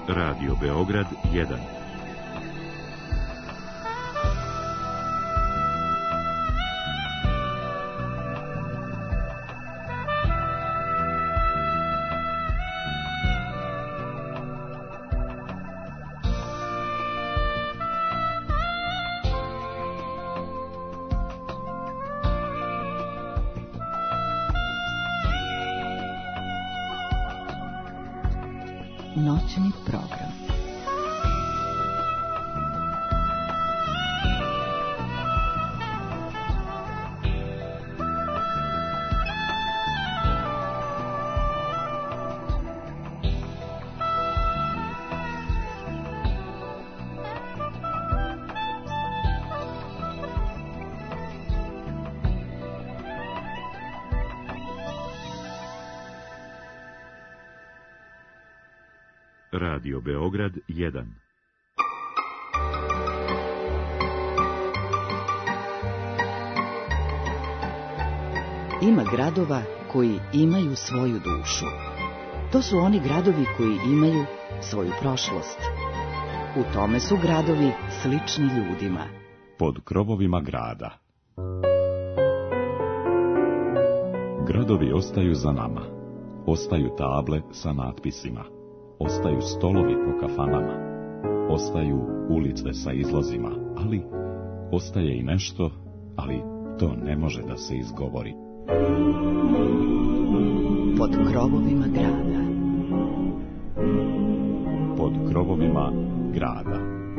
Radio Beograd 1. Noćni program. Radio Beograd 1. Ima gradova koji imaju svoju dušu. To su oni gradovi koji imaju svoju prošlost. U tome su gradovi slični ljudima. Pod krovovima grada. Gradovi ostaju za nama. Ostaju table sa natpisima. Ostaju stolovi po kafanama, ostaju ulice sa izlozima, ali ostaje i nešto, ali to ne može da se izgovori. Pod krovovima grada. Pod krovovima grada.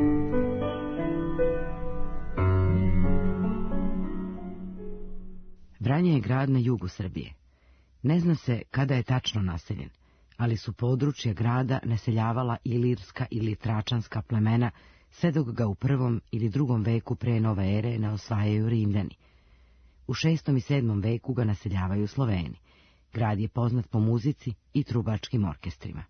Vranje je grad na jugu Srbije. Ne zna se kada je tačno naseljen, ali su područja grada naseljavala ilirska ili tračanska plemena, sve dok ga u 1. ili 2. veku pre nove ere ne osvajaju Rimljani. U 6. i 7. veku ga naseljavaju Sloveni. Grad je poznat po muzici i trubačkim orkestrima.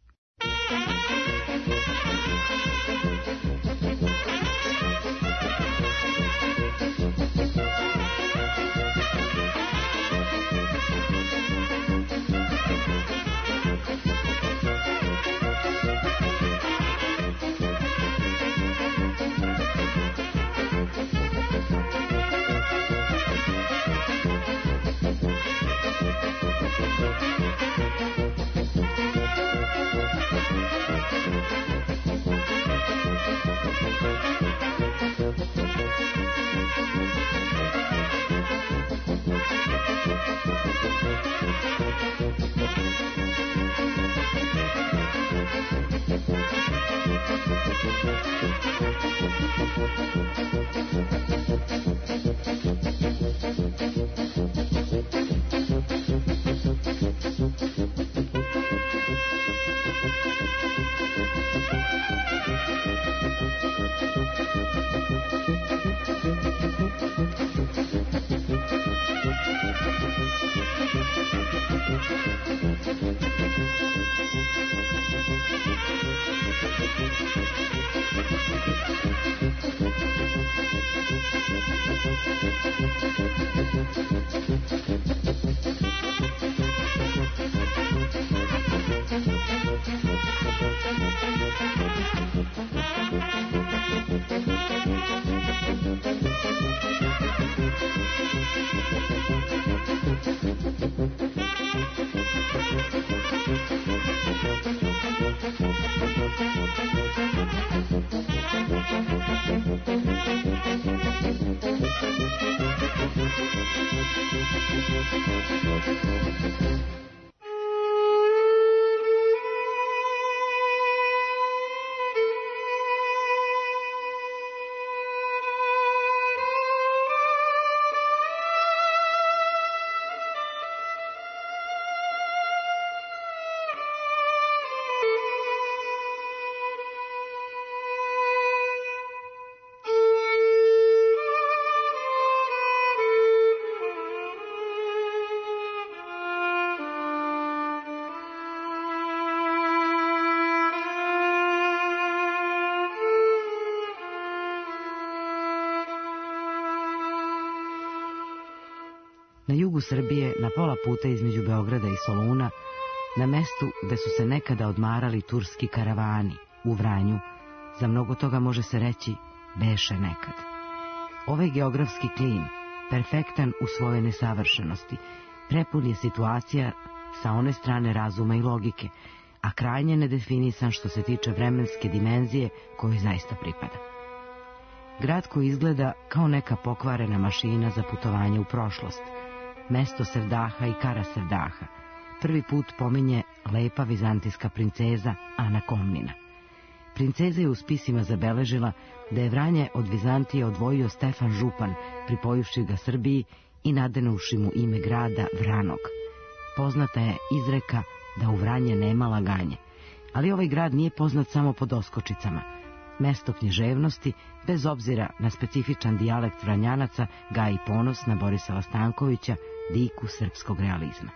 Na jugu Srbije, na pola puta između Beograda i Soluna, na mestu gde su se nekada odmarali turski karavani, u Vranju, za mnogo toga može se reći beše nekad. Ovaj geografski klin, perfektan u svojoj nesavršenosti, prepun je situacija sa one strane razuma i logike, a krajnje nedefinisan što se tiče vremenske dimenzije kojoj zaista pripada. Grad koji izgleda kao neka pokvarena mašina za putovanje u prošlost, mesto Serdaha i Kara Serdaha, prvi put pominje lepa vizantijska princeza Ana Komnina. Princeza je u spisima zabeležila da je Vranje od Vizantije odvojio Stefan Župan, pripojivši ga Srbiji i nadenuši mu ime grada Vranog. Poznata je izreka da u Vranje nema laganje, ali ovaj grad nije poznat samo po doskočicama. Mesto književnosti, bez obzira na specifičan dijalekt Vranjanaca, gaji ponos na Borisava Stankovića, diku srpskog realizma.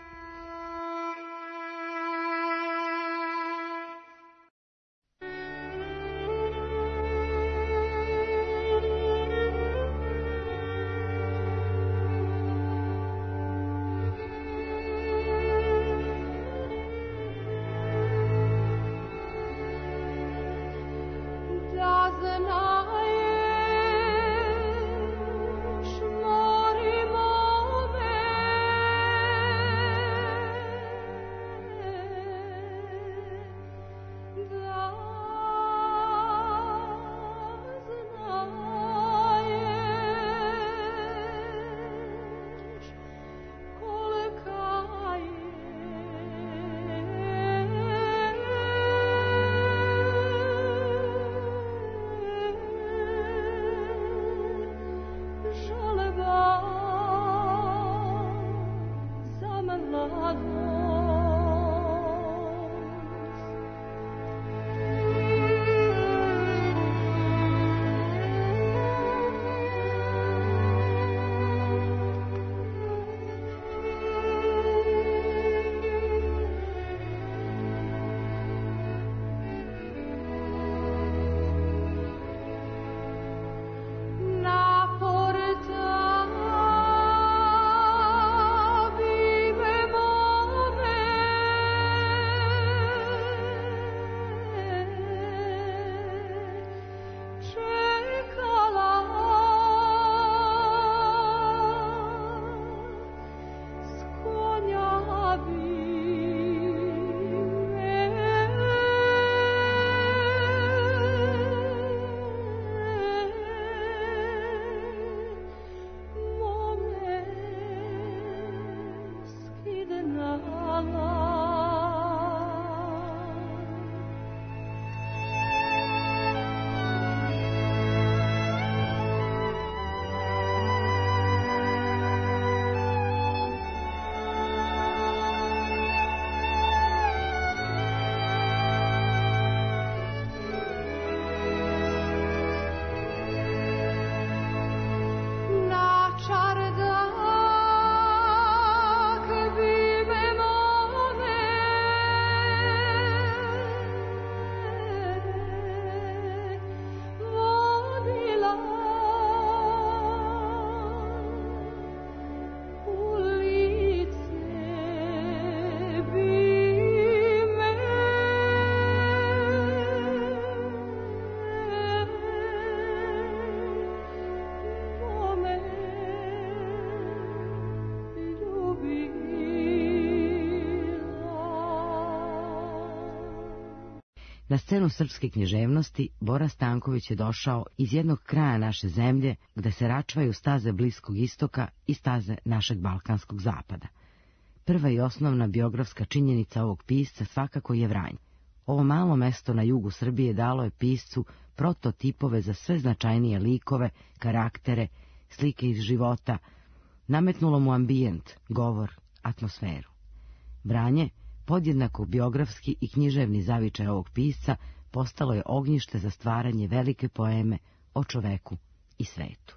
Na scenu srpske književnosti Bora Stanković je došao iz jednog kraja naše zemlje, gde se račvaju staze Bliskog istoka i staze našeg Balkanskog zapada. Prva i osnovna biografska činjenica ovog pisca svakako je Vranj. Ovo malo mesto na jugu Srbije dalo je piscu prototipove za sve značajnije likove, karaktere, slike iz života, nametnulo mu ambijent, govor, atmosferu. Vranje, podjednako biografski i književni zavičaj ovog pisca, postalo je ognjište za stvaranje velike poeme o čoveku i svetu.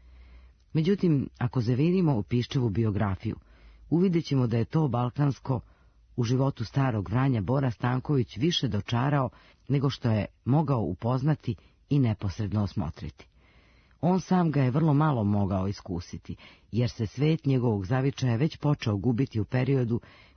Međutim, ako zavirimo u Piščevu biografiju, uvidjet ćemo da je to balkansko u životu starog Vranja Bora Stanković više dočarao nego što je mogao upoznati i neposredno osmotriti. On sam ga je vrlo malo mogao iskusiti, jer se svet njegovog zavičaja već počeo gubiti u periodu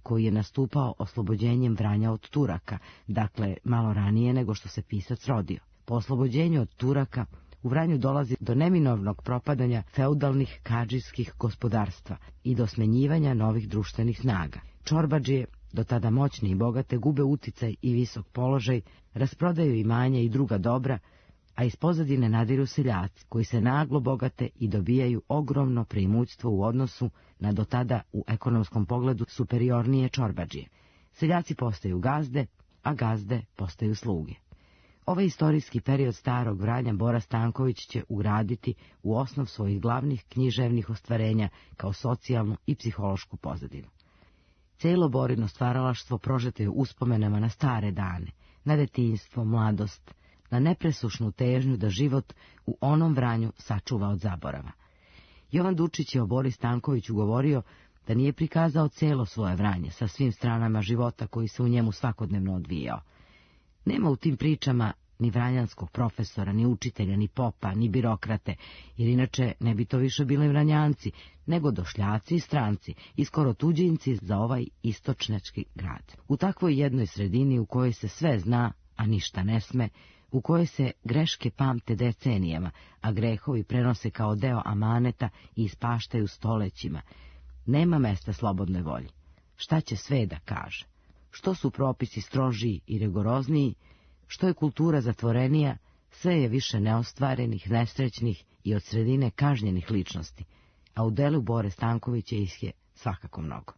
koji je nastupao oslobođenjem Vranja od Turaka, dakle malo ranije nego što se pisac rodio. Po oslobođenju od Turaka u Vranju dolazi do neminovnog propadanja feudalnih kadžijskih gospodarstva i do smenjivanja novih društvenih snaga. Čorbadžije, do tada moćne i bogate, gube uticaj i visok položaj, rasprodaju imanja i druga dobra, a iz pozadine nadiru seljaci, koji se naglo bogate i dobijaju ogromno preimućstvo u odnosu na do tada u ekonomskom pogledu superiornije čorbadžije. Seljaci postaju gazde, a gazde postaju sluge. Ovaj istorijski period starog Vranja Bora Stanković će ugraditi u osnov svojih glavnih književnih ostvarenja kao socijalnu i psihološku pozadinu. Cijelo Borino stvaralaštvo prožeto je uspomenama na stare dane, na detinjstvo, mladost, na nepresušnu težnju da život u onom Vranju sačuva od zaborava. Jovan Dučić je o Bori Stankoviću govorio da nije prikazao cijelo svoje Vranje sa svim stranama života koji se u njemu svakodnevno odvijao. Nema u tim pričama ni vranjanskog profesora, ni učitelja, ni popa, ni birokrate, jer inače ne bi to više bili Vranjanci, nego došljaci i stranci i skoro tuđinci za ovaj istočnjački grad. U takvoj jednoj sredini u kojoj se sve zna, a ništa ne sme, u kojoj se greške pamte decenijama, a grehovi prenose kao deo amaneta i ispaštaju stolećima, nema mesta slobodnoj volji. Šta će sve da kaže? Što su propisi strožiji i rigorozniji, što je kultura zatvorenija, sve je više neostvarenih, nesrećnih i od sredine kažnjenih ličnosti, a u delu Bore Stankovića ih je svakako mnogo.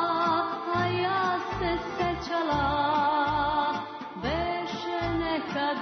Beše neka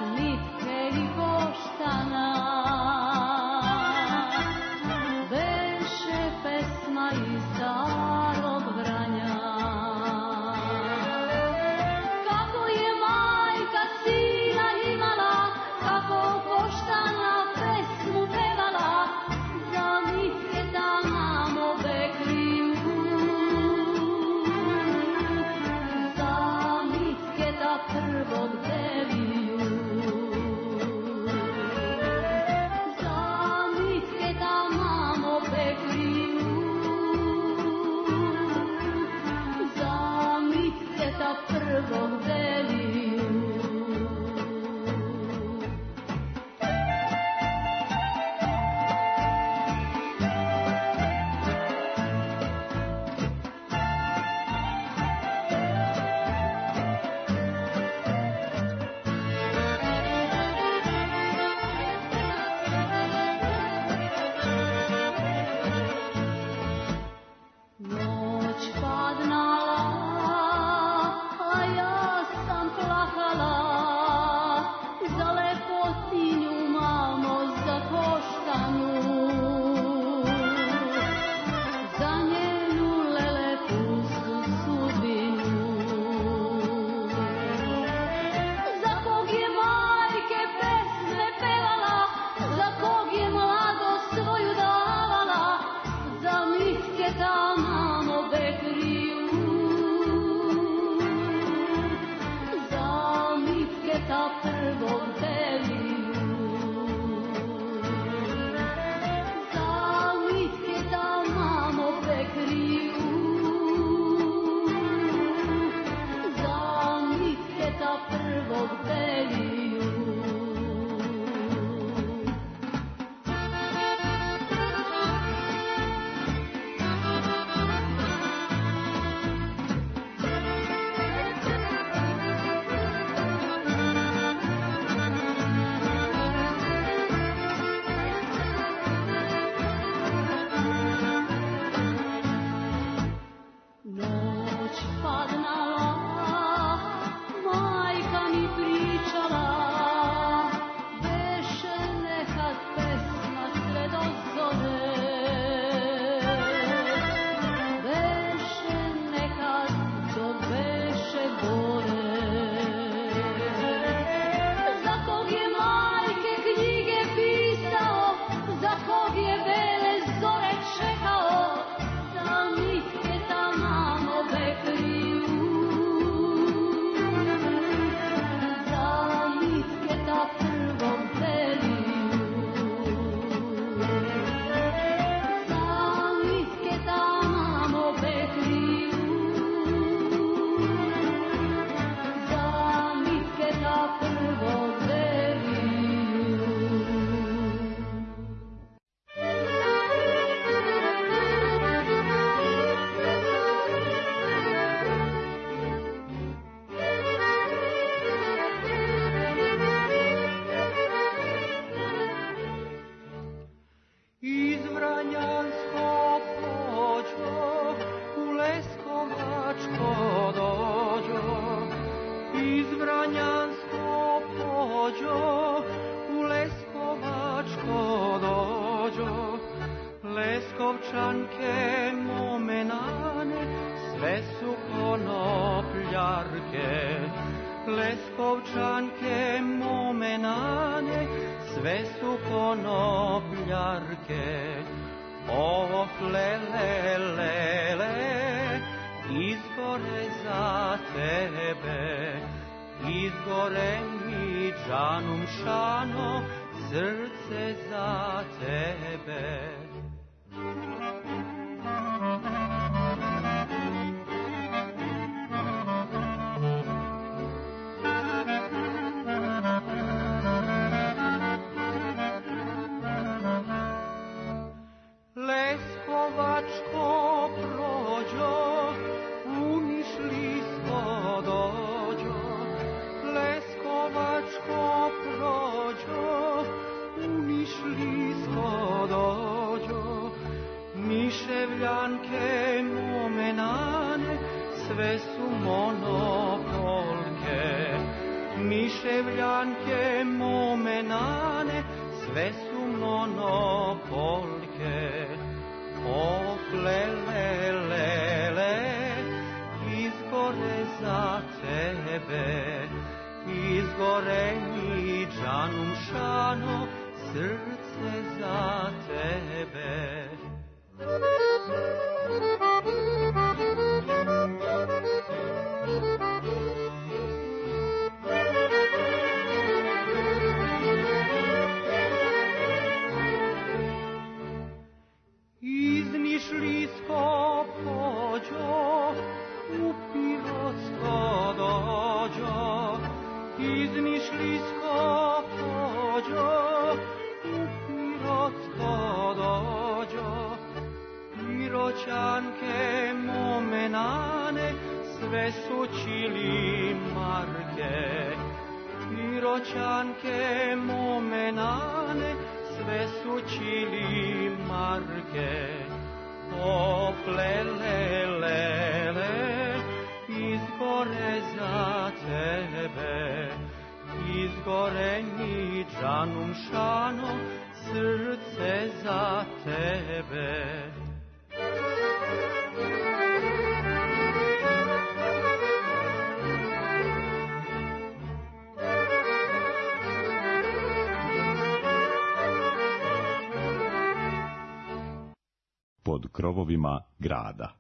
Leskovčanke momenane, sve su konopljarke. Leskovčanke momenane, sve su konopljarke. Oh, lele, lele, izgore za tebe, izgore mi džanum šano, srce za tebe. Leskovačko prođo, u Nišlijsko dođo. Leskovačko prođo, u Nišlijsko dođo. Niševljanke momenane, sve su monopolke. Niševljanke momenane, sve su monopolke. Oh, lele, lele, izgore za tebe, izgore mi džanum šano, srce za tebe. Iz Nišlijsko pođo, u Pirotsko dođo. Iz Nišlijsko pođo, u Pirotsko dođo. Piroćanke momenane, sve su čili marke. Piroćanke momenane, sve su čili marke. Oh, lele, lele, izgore za tebe, izgore mi džanum šano, srce za tebe. Pod krovovima grada.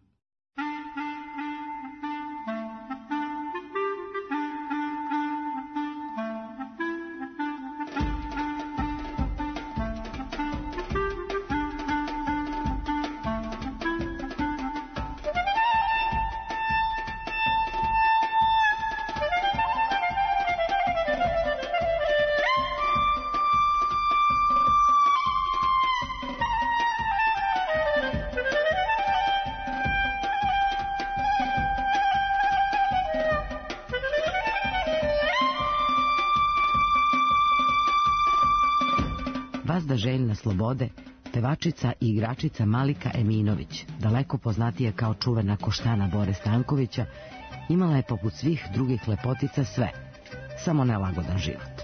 Vazda željna slobode, pevačica i igračica Malika Eminović, daleko poznatija kao čuvena Koštana Bore Stankovića, imala je poput svih drugih lepotica sve, samo nelagodan život.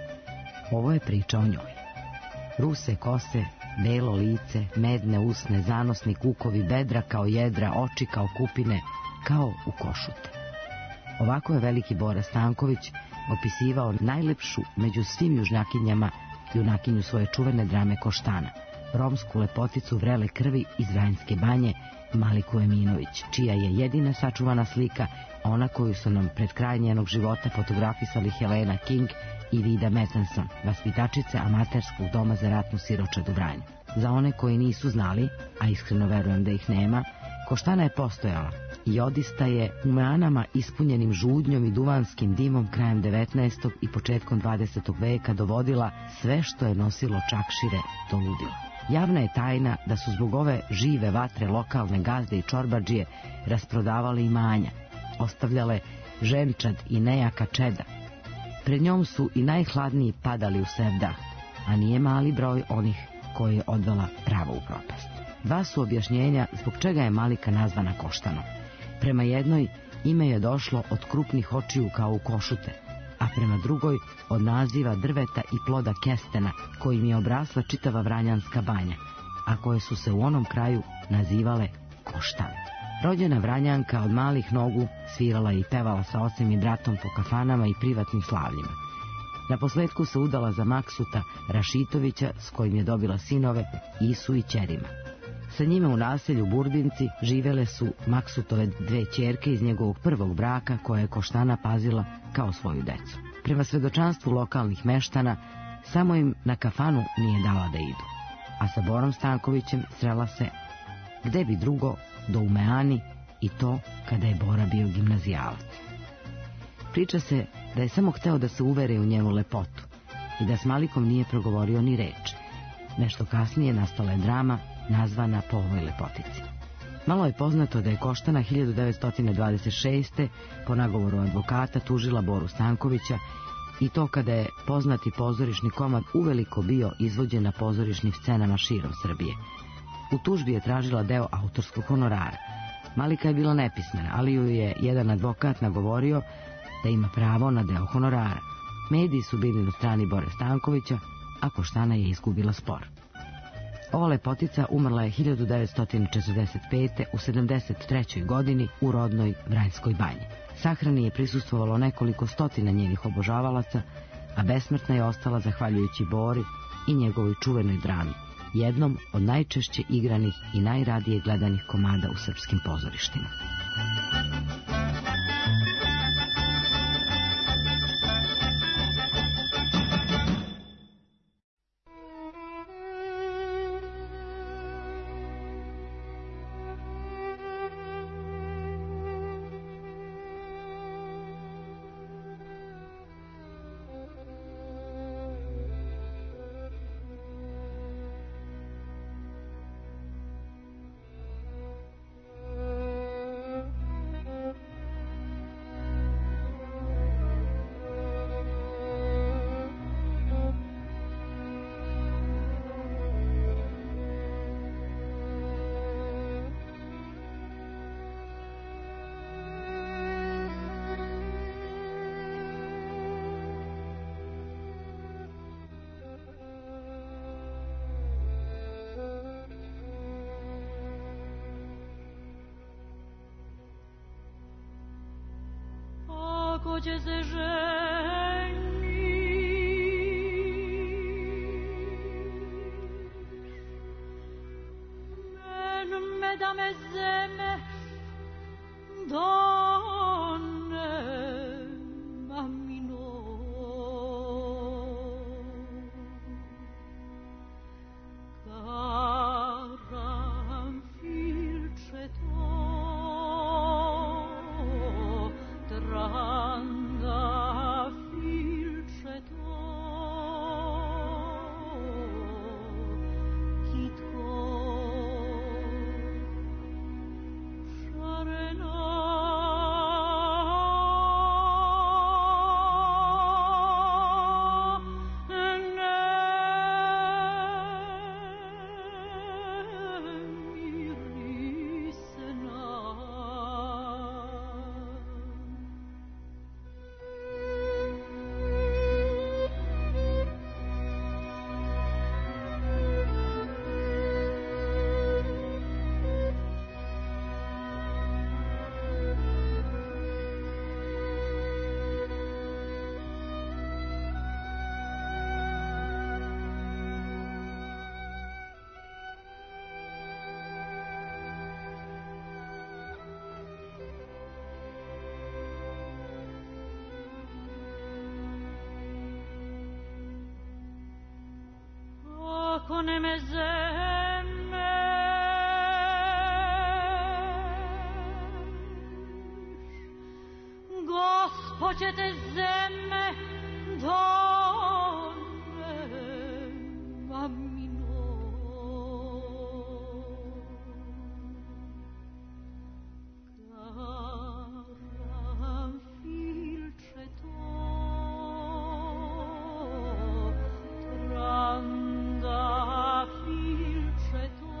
Ovo je priča o njoj. Ruse kose, belo lice, medne usne, zanosni kukovi, bedra kao jedra, oči kao kupine, kao u košute. Ovako je veliki Bora Stanković opisivao najlepšu među svim južnjakinjama, junakinju svoje čuvene drame Koštana, romsku lepoticu vrele krvi iz Vranjske banje, Maliku Eminović, čija je jedina sačuvana slika ona koju su nam pred kraj njenog života fotografisali Helena King i Vida Metenson, vaspitačice amaterskog doma za ratnu siročad u Vranju. Za one koji nisu znali, a iskreno verujem da ih nema, Koštana je postojala i odista je u meanama ispunjenim žudnjom i duvanskim dimom krajem 19. i početkom 20. veka dovodila sve što je nosilo čakšire do ludila. Javna je tajna da su zbog ove žive vatre lokalne gazde i čorbadžije rasprodavali imanja, ostavljale ženčad i nejaka čeda. Pred njom su i najhladniji padali u sevdah, a nije mali broj onih koje je odvela pravo u propast. Dva su objašnjenja zbog čega je Malika nazvana Koštanom. Prema jednoj, ime je došlo od krupnih očiju kao u košute, a prema drugoj od naziva drveta i ploda kestena kojim je obrasla čitava Vranjanska banja, a koje su se u onom kraju nazivale Koštan. Rođena Vranjanka od malih nogu svirala i pevala sa ocem i bratom po kafanama i privatnim slavljima. Naposletku se udala za Maksuta Rašitovića, s kojim je dobila sinove Isu i Ćerima. Sa njime u naselju Burbinci živele su Maksutove 2 ćerke iz njegovog prvog braka, koja je Koštana pazila kao svoju decu. Prema svedočanstvu lokalnih meštana, samo im na kafanu nije dala da idu, a sa Borom Stankovićem srela se gde bi drugo do u Meani, i to kada je Bora bio gimnazijalac. Priča se da je samo hteo da se uvere u njenu lepotu i da s Malikom nije progovorio ni reč. Nešto kasnije nastala je drama nazvana po ovoj lepotici. Malo je poznato da je Koštana 1926. po nagovoru advokata tužila Boru Stankovića, i to kada je poznati pozorišni komad uveliko bio izvođen na pozorišnim scenama širom Srbije. U tužbi je tražila deo autorskog honorara. Malika je bila nepismena, ali ju je jedan advokat nagovorio da ima pravo na deo honorara. Mediji su bili na strani Bore Stankovića, a Koštana je izgubila spor. Ova lepotica umrla je 1945. u 73. godini u rodnoj Vranjskoj banji. Sahrani je prisustvovalo nekoliko stotina njenih obožavalaca, a besmrtna je ostala zahvaljujući Bori i njegovoj čuvenoj drami, jednom od najčešće igranih i najradije gledanih komada u srpskim pozorištima. Ko će se ženi, me da me zeme done mamino. Karanfilče to tranga filče to kitko šarena ako ne me zeme Gospodje te zeme done mamino. Karanfilče to tranga filče to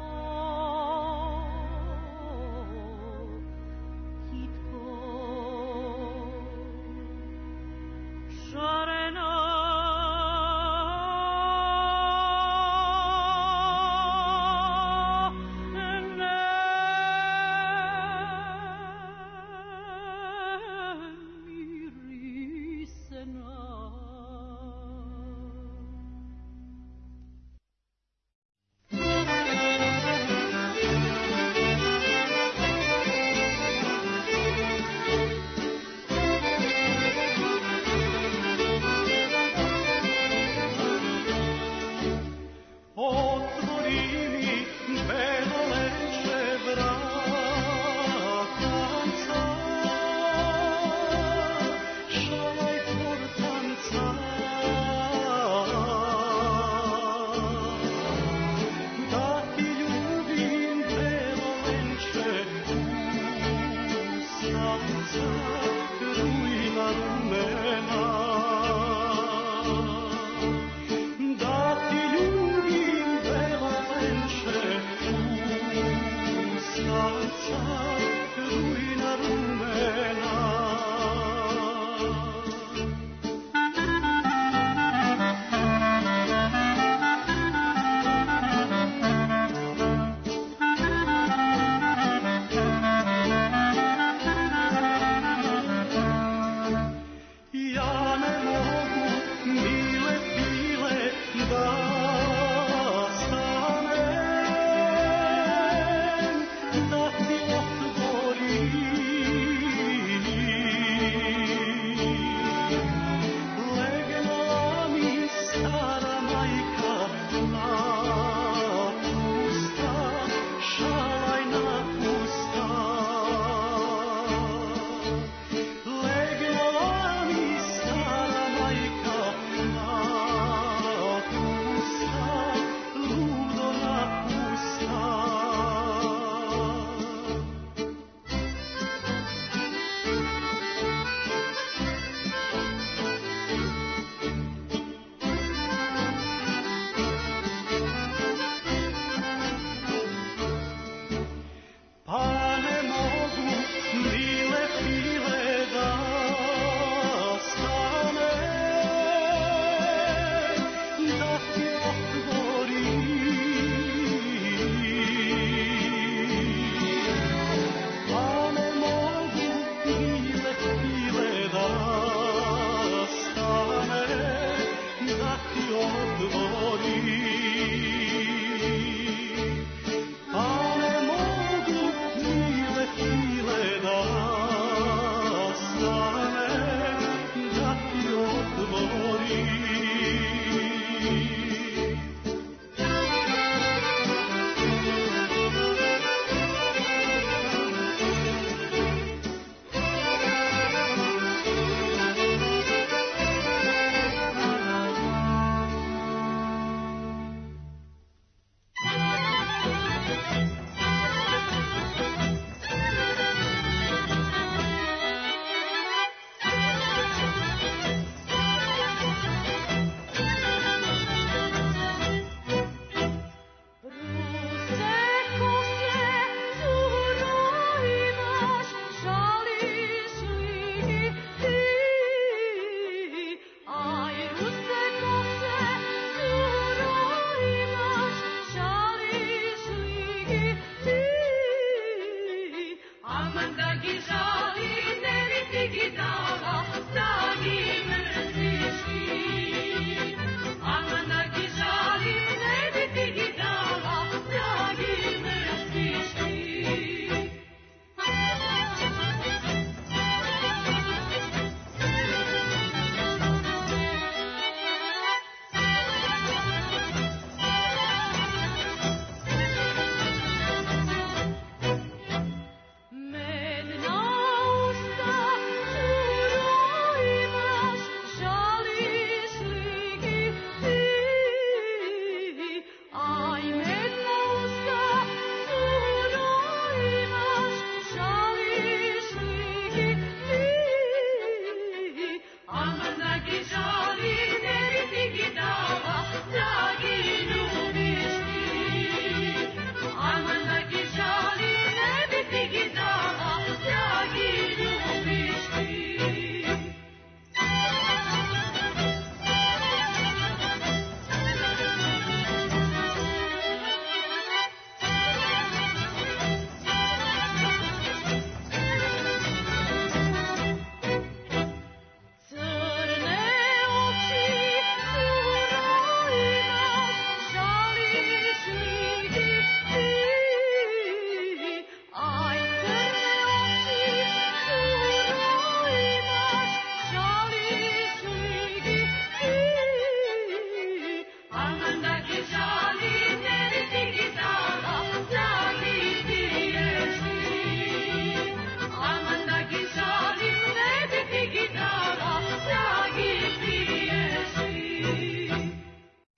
kitko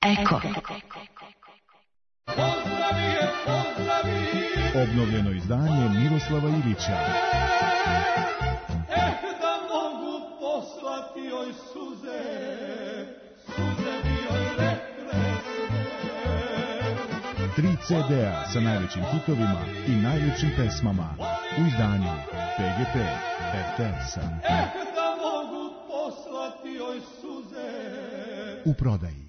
Eko. Obnovljeno izdanje Miroslava Ivića. Da mogu poslati joj suze bi joj rekle sve. 3 CD-a sa najvećim hitovima i najljepšim pesmama u izdanju PGP RTS-a. Da mogu poslati joj suze u prodaji.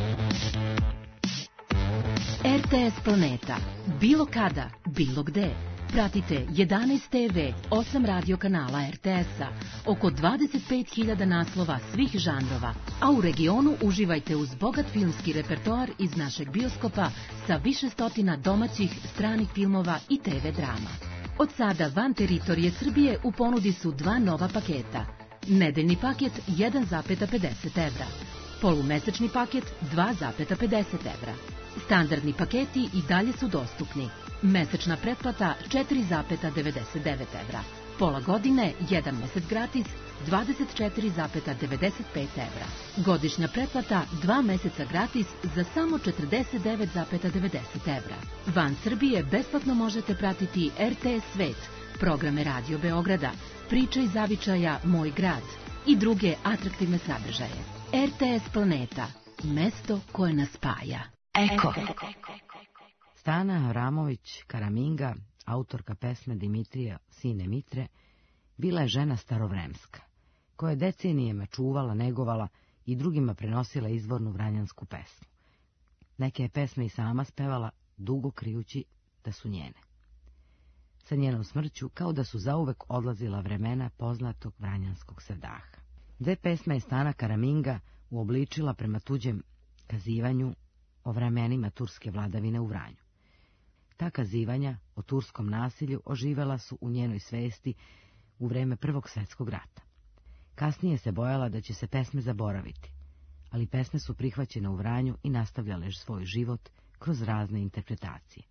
RTS Planeta. Bilo kada, bilo gde. Pratite 11 TV, 8 radio kanala RTS-a, oko 25.000 naslova svih žanrova, a u regionu uživajte uz bogat filmski repertoar iz našeg bioskopa sa više stotina domaćih, stranih filmova i TV drama. Od sada van teritorije Srbije u ponudi su 2 nova paketa. Nedeljni paket 1,50 evra. Polumesečni paket 2,50 evra. Standardni paketi i dalje su dostupni. Mesečna pretplata 4,99 evra. Pola godine, 1 mesec gratis, 24,95 evra. Godišnja pretplata 2 meseca gratis za samo 49,90 evra. Van Srbije besplatno možete pratiti RTS Svet, programe Radio Beograda, Priče iz zavičaja Moj grad i druge atraktivne sadržaje. RTS Planeta, mesto koje nas spaja. Eko. Stana Avramović Karaminga, autorka pesme Dimitrija Sine Mitre, bila je žena starovremska, koja je decenijama čuvala, negovala i drugima prenosila izvornu vranjansku pesmu. Neke je pesme i sama spevala, dugo krijući da su njene. Sa njenom smrću, kao da su zauvek odlazila vremena poznatog vranjanskog sevdaha. 2 pesme je Stana Karaminga uobličila prema tuđem kazivanju o vremenima turske vladavine u Vranju. Ta kazivanja o turskom nasilju oživela su u njenoj svesti u vreme Prvog svjetskog rata. Kasnije se bojala da će se pesme zaboraviti, ali pesme su prihvaćene u Vranju i nastavljale svoj život kroz razne interpretacije.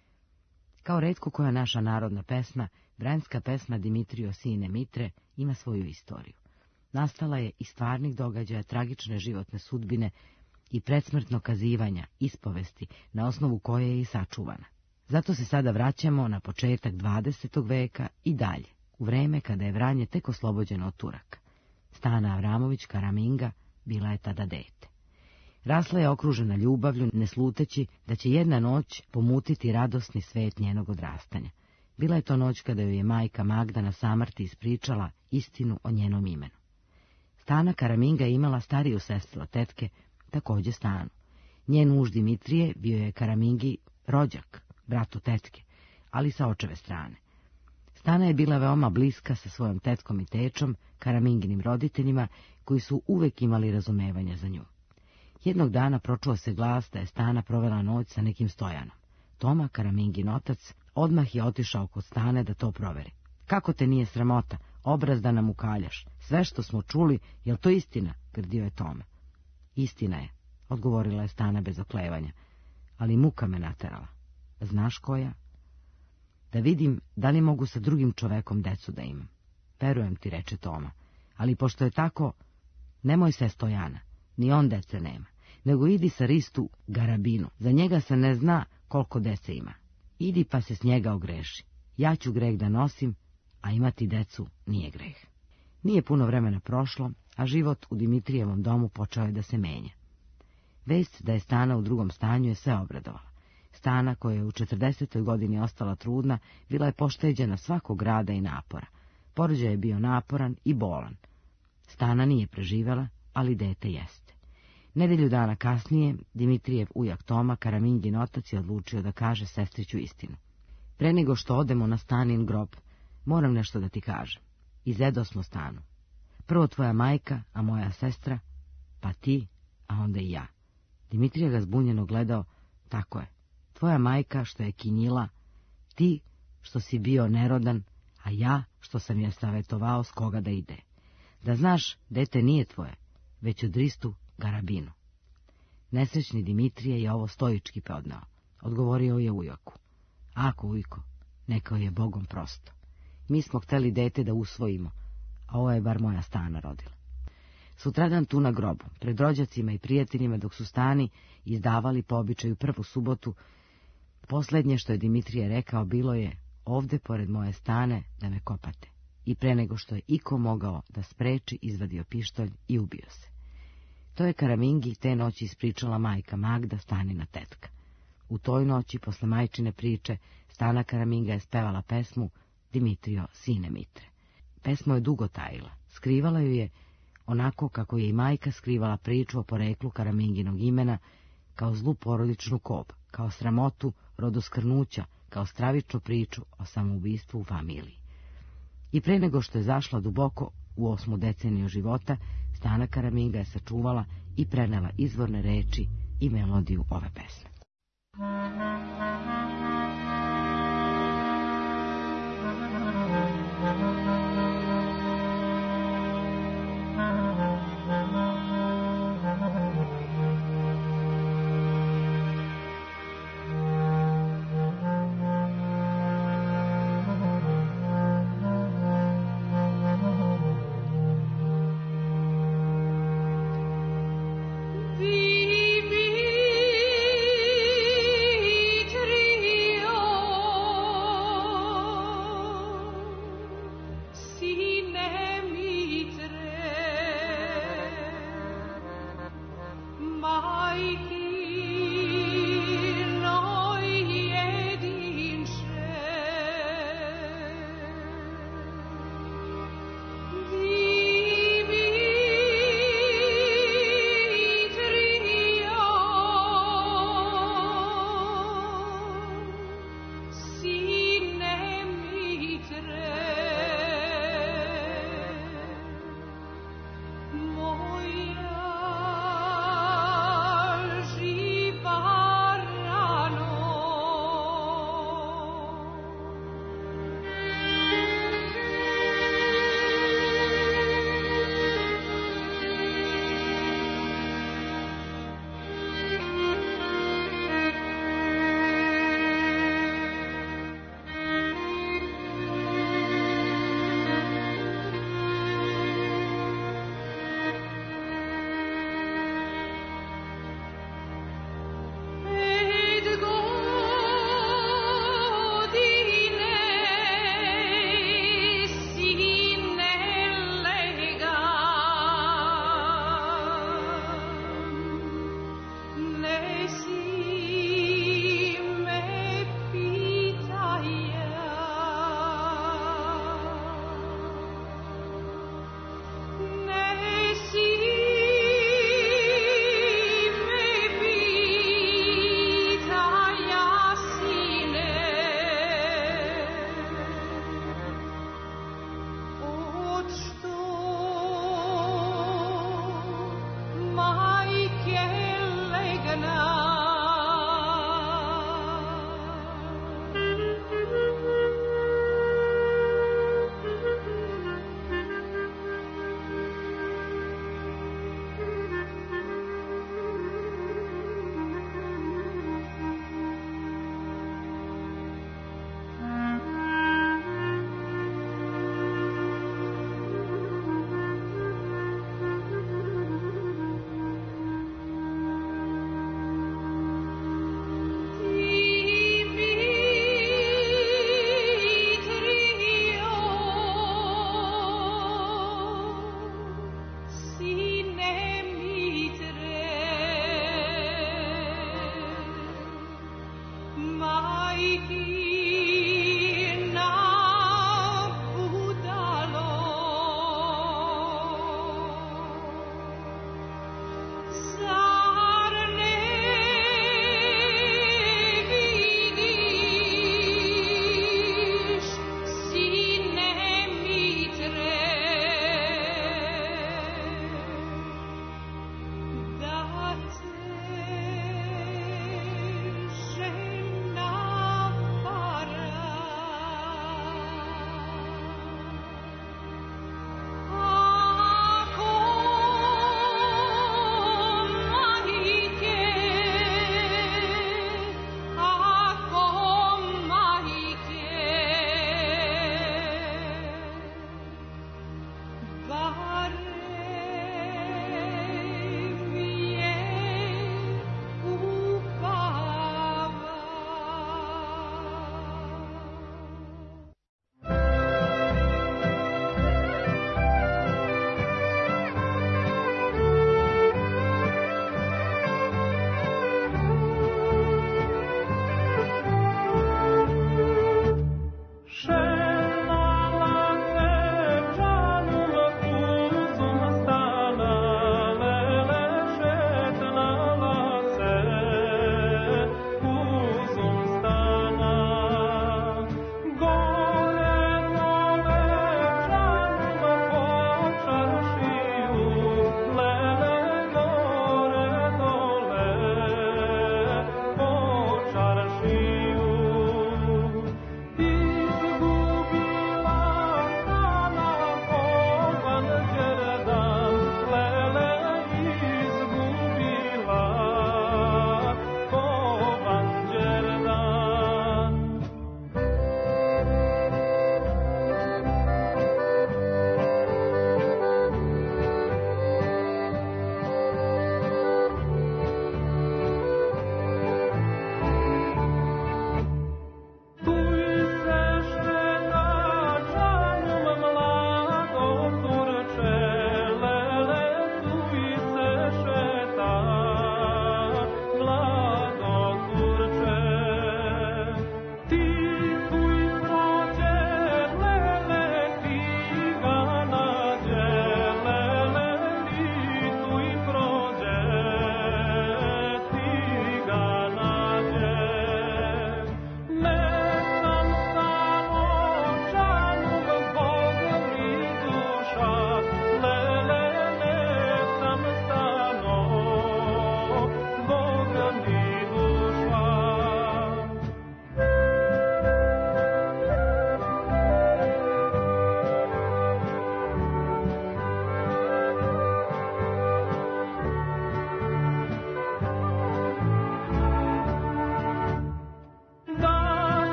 Kao retko koja naša narodna pesma, vranjska pesma Dimitrija Sine Mitre ima svoju istoriju. Nastala je iz stvarnih događaja, tragične životne sudbine i predsmrtnog kazivanja, ispovesti, na osnovu koje je i sačuvana. Zato se sada vraćamo na početak 20. veka i dalje, u vreme kada je Vranje tek oslobođeno od Turaka. Stana Avramović Karaminga bila je tada dete. Rasla je okružena ljubavlju, ne sluteći da će jedna noć pomutiti radosni svet njenog odrastanja. Bila je to noć kada joj je majka Magda na samrti ispričala istinu o njenom imenu. Stana Karaminga je imala stariju sestru od tetke, takođe Stanu. Njen muž Dimitrije bio je Karamingi rođak, brat od tetke, ali sa očeve strane. Stana je bila veoma bliska sa svojom tetkom i tečom, Karaminginim roditeljima, koji su uvek imali razumevanja za nju. Jednog dana pročuo se glas da je Stana provela noć sa nekim Stojanom. Toma, Karamingin otac, odmah je otišao kod Stane da to proveri. Kako te nije sramota, obraz da nam ukaljaš, sve što smo čuli, jel to istina, grdio je Toma. Istina je, odgovorila je Stana bez oklevanja, ali muka me naterala. Znaš koja? Da vidim da li mogu sa drugim čovekom decu da imam. Verujem ti, reče Toma, ali pošto je tako, nemoj se Stojana, ni on dece nema, nego idi sa Ristu Garabinu, za njega se ne zna koliko dece ima. Idi pa se s njega ogreši, ja ću greh da nosim, a imati decu nije greh. Nije puno vremena prošlo, a život u Dimitrijevom domu počeo je da se menja. Vest da je Stana u drugom stanju je sve obradovala. Stana, koja je u 40. godini ostala trudna, bila je pošteđena svakog rada i napora. Porođaj je bio naporan i bolan. Stana nije preživela, ali dete jeste. Nedelju dana kasnije, Dimitrijev ujak Toma, Karamingin otac, je odlučio da kaže sestriću istinu. Pre nego što odemo na Stanin grob, moram nešto da ti kažem. Izedo smo Stanu. Prvo tvoja majka, a moja sestra, pa ti, a onda i ja. Dimitrije ga zbunjeno gledao, tako je. Tvoja majka što je kinjila, ti što si bio nerodan, a ja što sam je savetovao s koga da ide. Da znaš, dete nije tvoje, već od Ristu Garabinu. Nesrećni Dimitrije je ovo stoički podneo. Odgovorio je ujaku. Ako, ujko, neka je Bogom prosto. Mi smo hteli dete da usvojimo, a ovo je bar moja Stana rodila. Sutradan tu na grobu, pred rođacima i prijateljima, dok su stani izdavali po običaju prvu subotu, posljednje što je Dimitrije rekao bilo je: ovde pored moje stane da me kopate. I pre nego što je iko mogao da spreči, izvadio pištolj i ubio se. To je Karamingi te noći ispričala majka Magda, Stanina tetka. U toj noći, posle majčine priče, Stana Karaminga je spevala pesmu Dimitrio, sine Mitre. Pesmu je dugo tajila, skrivala ju je onako kako je i majka skrivala priču o poreklu Karaminginog imena, kao zlu porodičnu kob, kao sramotu rodoskrnuća, kao stravičnu priču o samoubistvu u familiji. I pre nego što je zašla duboko u 8. deceniju života, Stana Karaminga je sačuvala i prenela izvorne reči i melodiju ove pesme.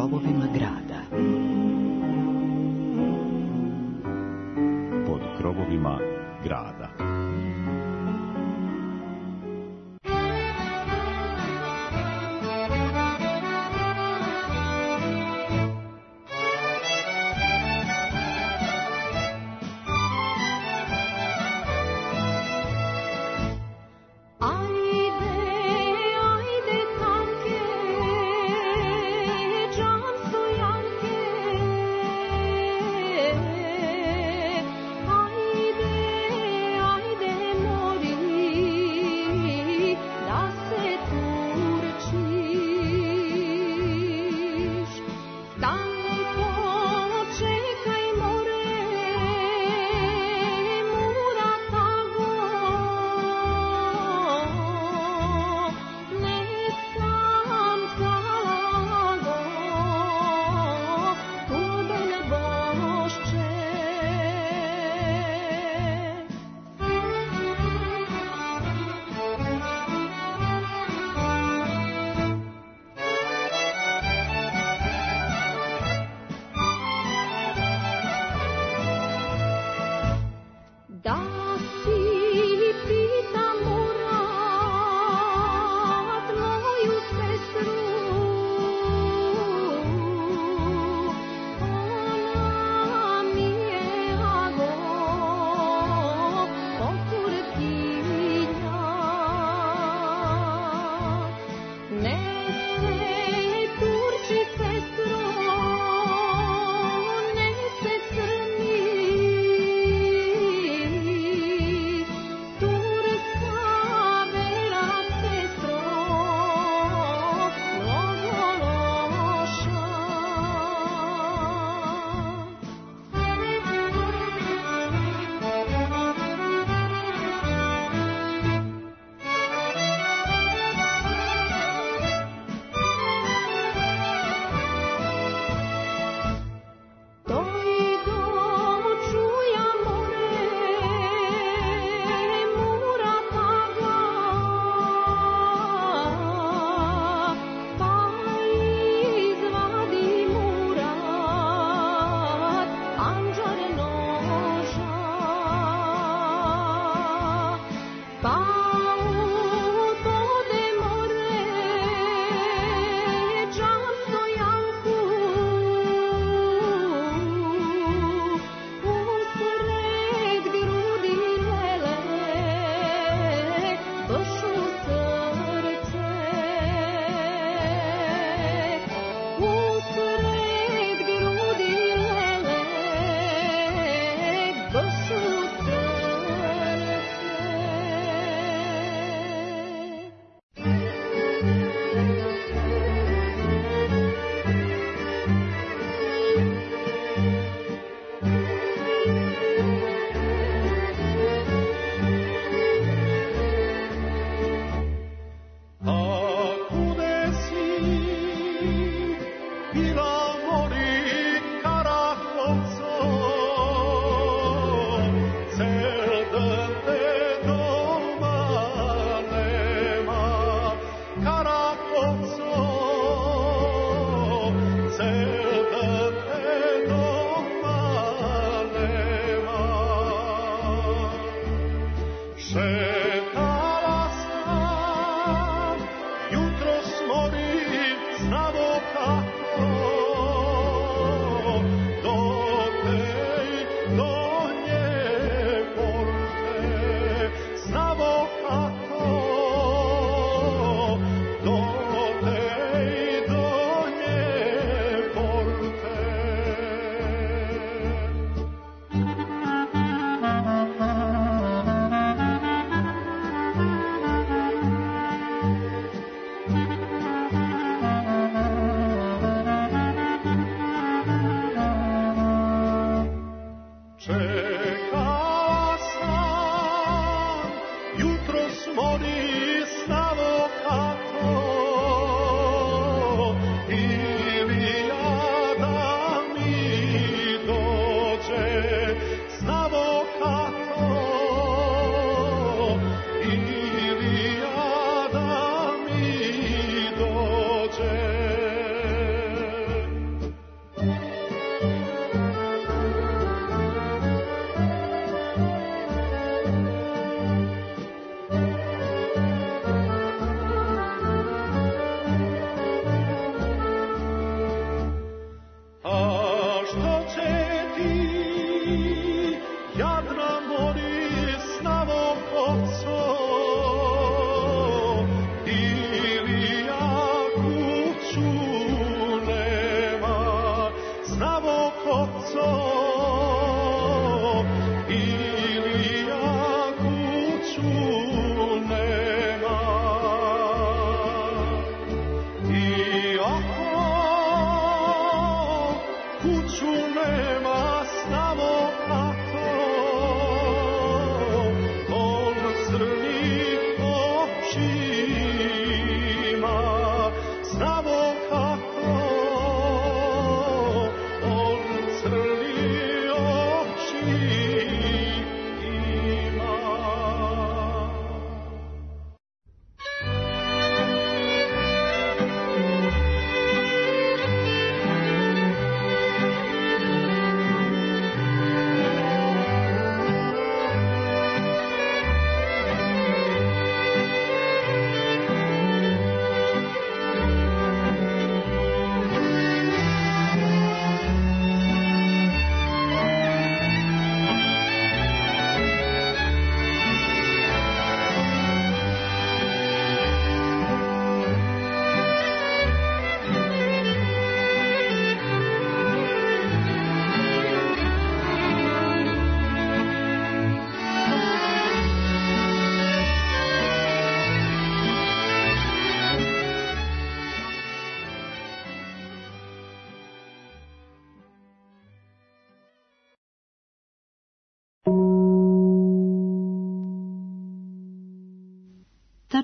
krovovima grada. Pod krovovima grada. Ajde tanke, džan stojanke,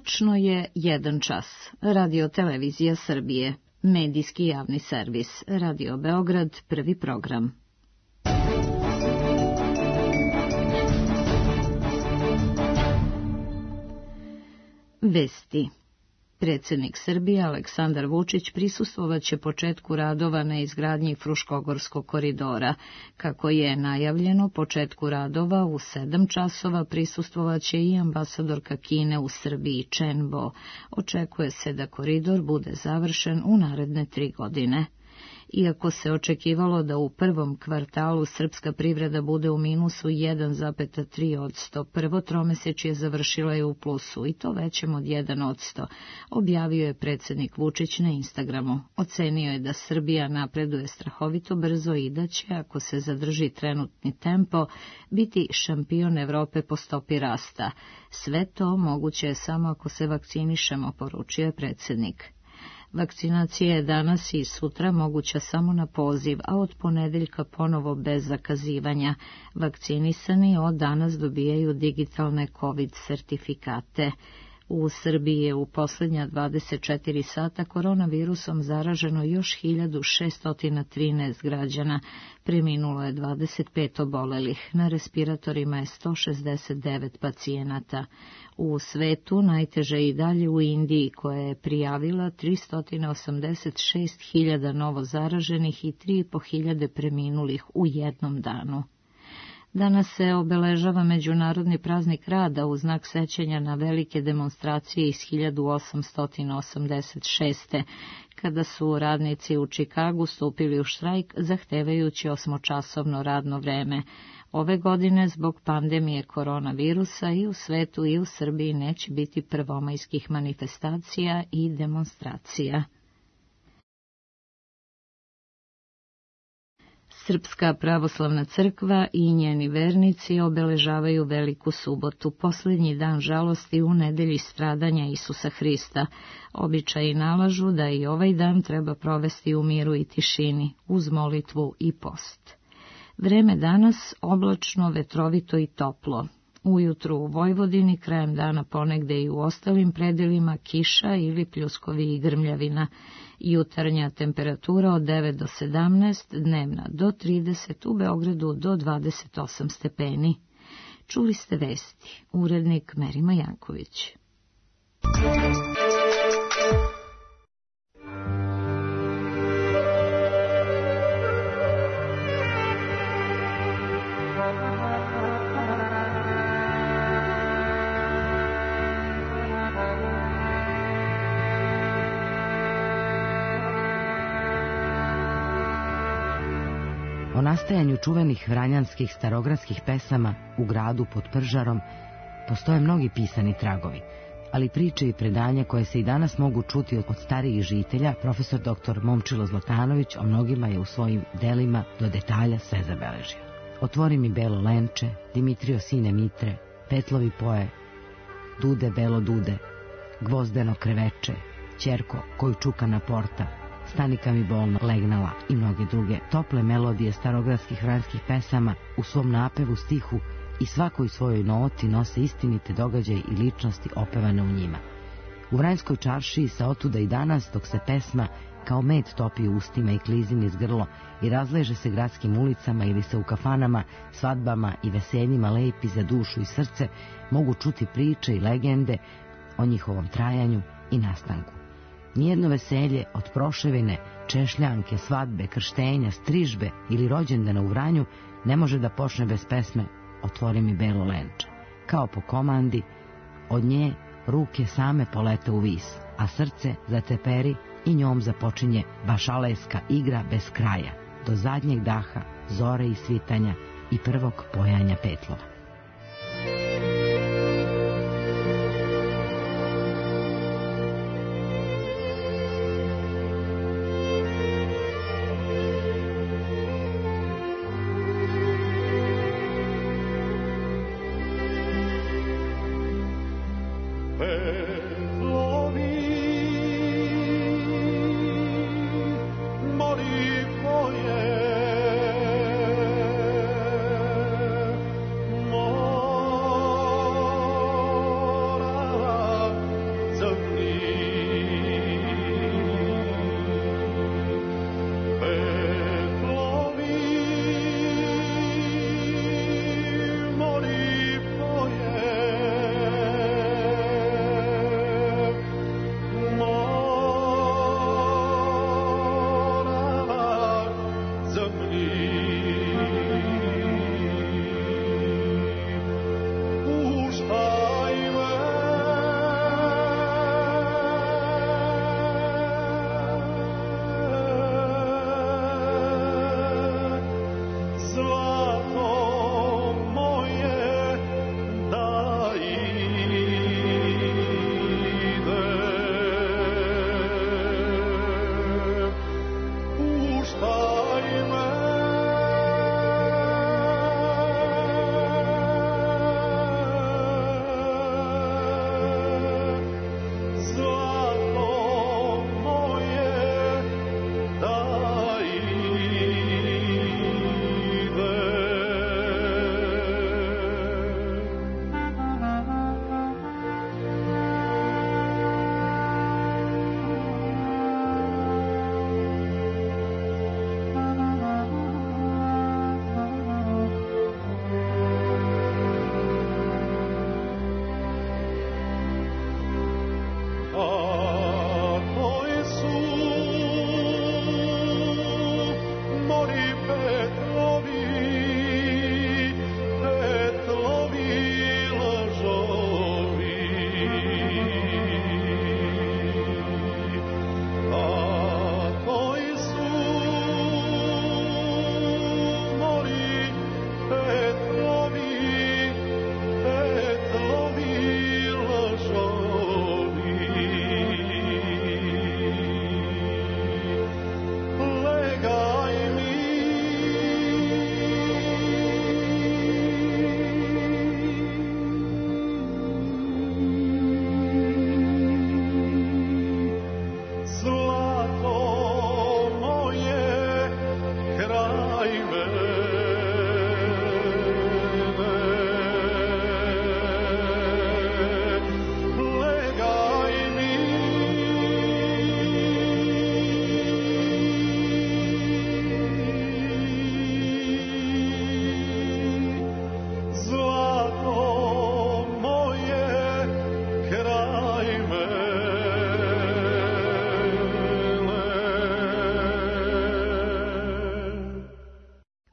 Tačno je 1 čas. Radio Televizija Srbije. Medijski javni servis. Radio Beograd, prvi program. Vesti. Predsjednik Srbije Aleksandar Vučić prisustvovaće početku radova na izgradnji Fruškogorskog koridora. Kako je najavljeno, početku radova u 7 časova prisustvovaće i ambasadorka Kine u Srbiji Chen Bo. Očekuje se da koridor bude završen u naredne 3 godine. Iako se očekivalo da u prvom kvartalu srpska privreda bude u minusu 1,3%, prvo tromesečje završila je u plusu i to većem od 1%, objavio je predsjednik Vučić na Instagramu. Ocenio je da Srbija napreduje strahovito brzo i da će, ako se zadrži trenutni tempo, biti šampion Evrope po stopi rasta. Sve to moguće je samo ako se vakcinišemo, poručio je predsjednik. Vakcinacija je danas i sutra moguća samo na poziv, a od ponedeljka ponovo bez zakazivanja. Vakcinisani od danas dobijaju digitalne COVID sertifikate. U Srbiji je u posljednja 24 sata koronavirusom zaraženo još 1613 građana. Preminulo je 25 obolelih. Na respiratorima je 169 pacijenata. U svetu najteže i dalje u Indiji, koja je prijavila 386.000 novo zaraženih i 3.500 preminulih u jednom danu. Danas se obeležava Međunarodni praznik rada u znak sećanja na velike demonstracije iz 1886. kada su radnici u Čikagu stupili u štrajk zahtevajući 8-časovno radno vreme. Ove godine zbog pandemije koronavirusa i u svetu i u Srbiji neće biti prvomajskih manifestacija i demonstracija. Srpska pravoslavna crkva i njeni vernici obeležavaju Veliku subotu, posljednji dan žalosti u nedelji stradanja Isusa Hrista. Običaji nalažu da i ovaj dan treba provesti u miru i tišini, uz molitvu i post. Vreme danas oblačno, vetrovito i toplo. Ujutru u Vojvodini, krajem dana ponegde i u ostalim predelima kiša ili pljuskovi i grmljavina. Jutarnja temperatura od 9 do 17, dnevna do 30, u Beogradu do 28 stepeni. Čuli ste vesti. Urednik Merima Janković. O nastajanju čuvenih vranjanskih starogradskih pesama u gradu pod Pržarom postoje mnogi pisani tragovi, ali priče i predanja koje se i danas mogu čuti od starijih žitelja, profesor dr. Momčilo Zlatanović o mnogima je u svojim delima do detalja sve zabeležio. Otvori mi belo lenče, Dimitrio sine Mitre, Petlovi poje, Dude belo dude, Gvozdeno kreveče, Ćerko koju čuka na porta, Stanika mi bolno legnala i mnoge druge tople melodije starogradskih vranjskih pesama u svom napevu, stihu i svakoj svojoj noti nose istinite događaje i ličnosti opevane u njima. U Vranjskoj čaršiji se otuda i danas, dok se pesma kao med topi u ustima i klizi niz grlo i razleže se gradskim ulicama ili se u kafanama, svadbama i veseljima lepi za dušu i srce, mogu čuti priče i legende o njihovom trajanju i nastanku. Nijedno veselje od proševine, češljanke, svadbe, krštenja, strižbe ili rođendana u Vranju ne može da počne bez pesme Otvori mi belo lenče. Kao po komandi, od nje ruke same polete u vis, a srce zateperi i njom započinje bašalejska igra bez kraja, do zadnjeg daha, zore i svitanja i prvog pojanja petlova.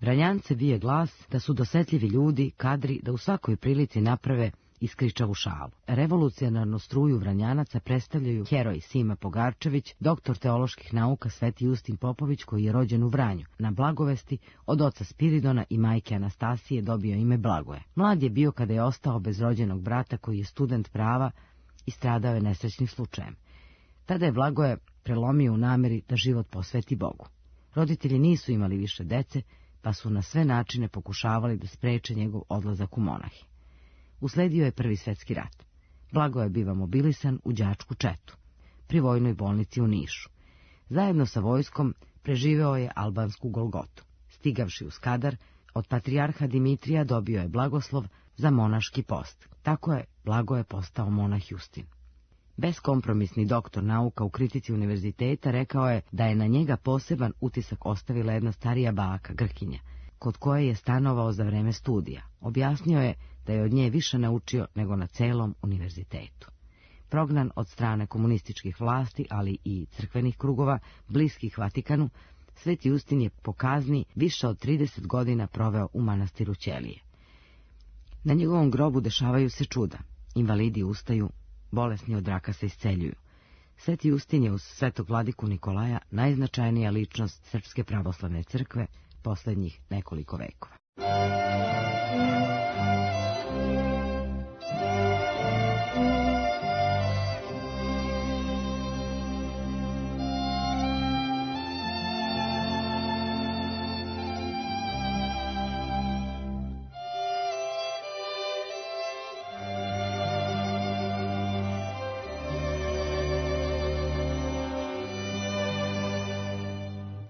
Vranjance bije glas da su dosetljivi ljudi, kadri da u svakoj prilici naprave iskričavu šalu. Revolucionarnu struju Vranjanaca predstavljaju heroj Sima Pogarčević, doktor teoloških nauka Sveti Justin Popović, koji je rođen u Vranju. Na blagovesti od oca Spiridona i majke Anastasije dobio ime Blagoje. Mlad je bio kada je ostao bez rođenog brata koji je student prava i stradao je nesrećnim slučajem. Tada je Blagoje prelomio u nameri da život posveti Bogu. Roditelji nisu imali više dece, pa su na sve načine pokušavali da spreče njegov odlazak u monahi. Usledio je Prvi svjetski rat. Blagoje biva mobilisan u đačku četu, pri vojnoj bolnici u Nišu. Zajedno sa vojskom preživeo je albansku Golgotu. Stigavši u Skadar, od patrijarha Dimitrija dobio je blagoslov za monaški post. Tako je Blagoje postao monah Justin. Beskompromisni doktor nauka u kritici univerziteta rekao je da je na njega poseban utisak ostavila jedna starija baka, Grkinja, kod koje je stanovao za vreme studija. Objasnio je da je od nje više naučio nego na celom univerzitetu. Prognan od strane komunističkih vlasti, ali i crkvenih krugova, bliskih Vatikanu, Sveti Justin je po kazni više od 30 godina proveo u manastiru Ćelije. Na njegovom grobu dešavaju se čuda. Invalidi ustaju, bolesni od raka se isceljuju. Sveti Justin je uz svetog vladiku Nikolaja najznačajnija ličnost Srpske pravoslavne crkve posljednjih nekoliko vekova.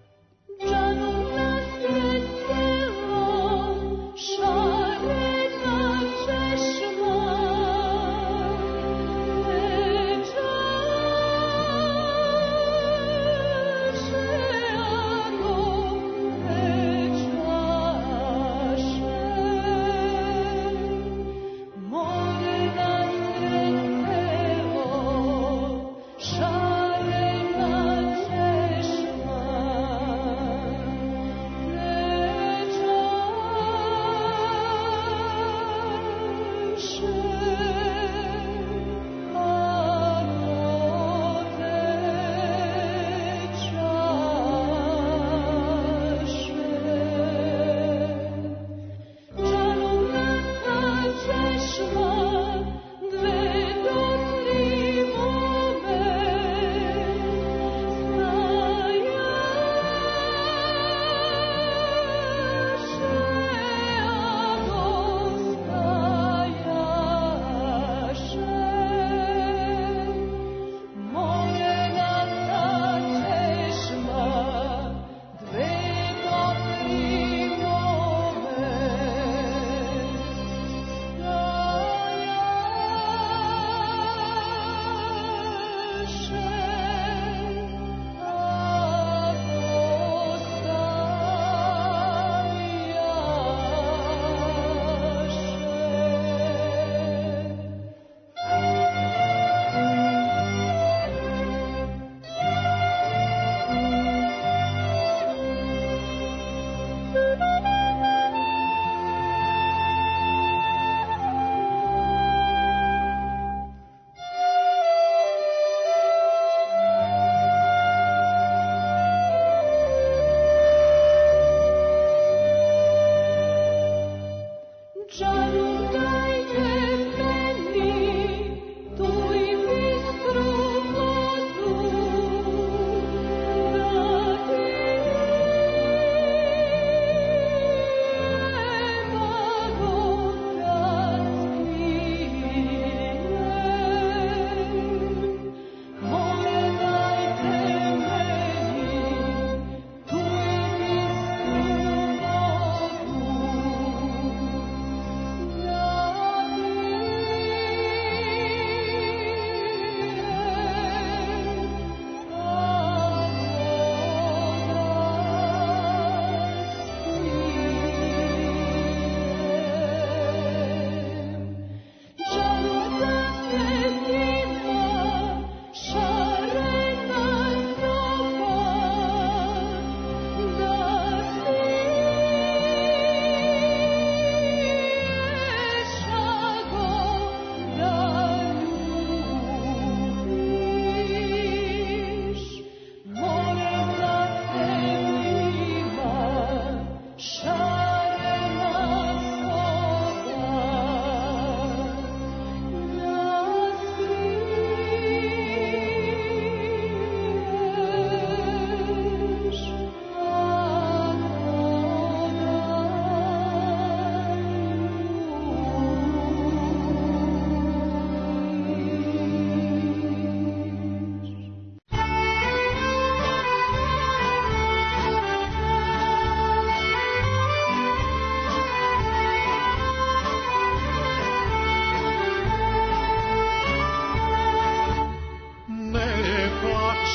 Già non la sento,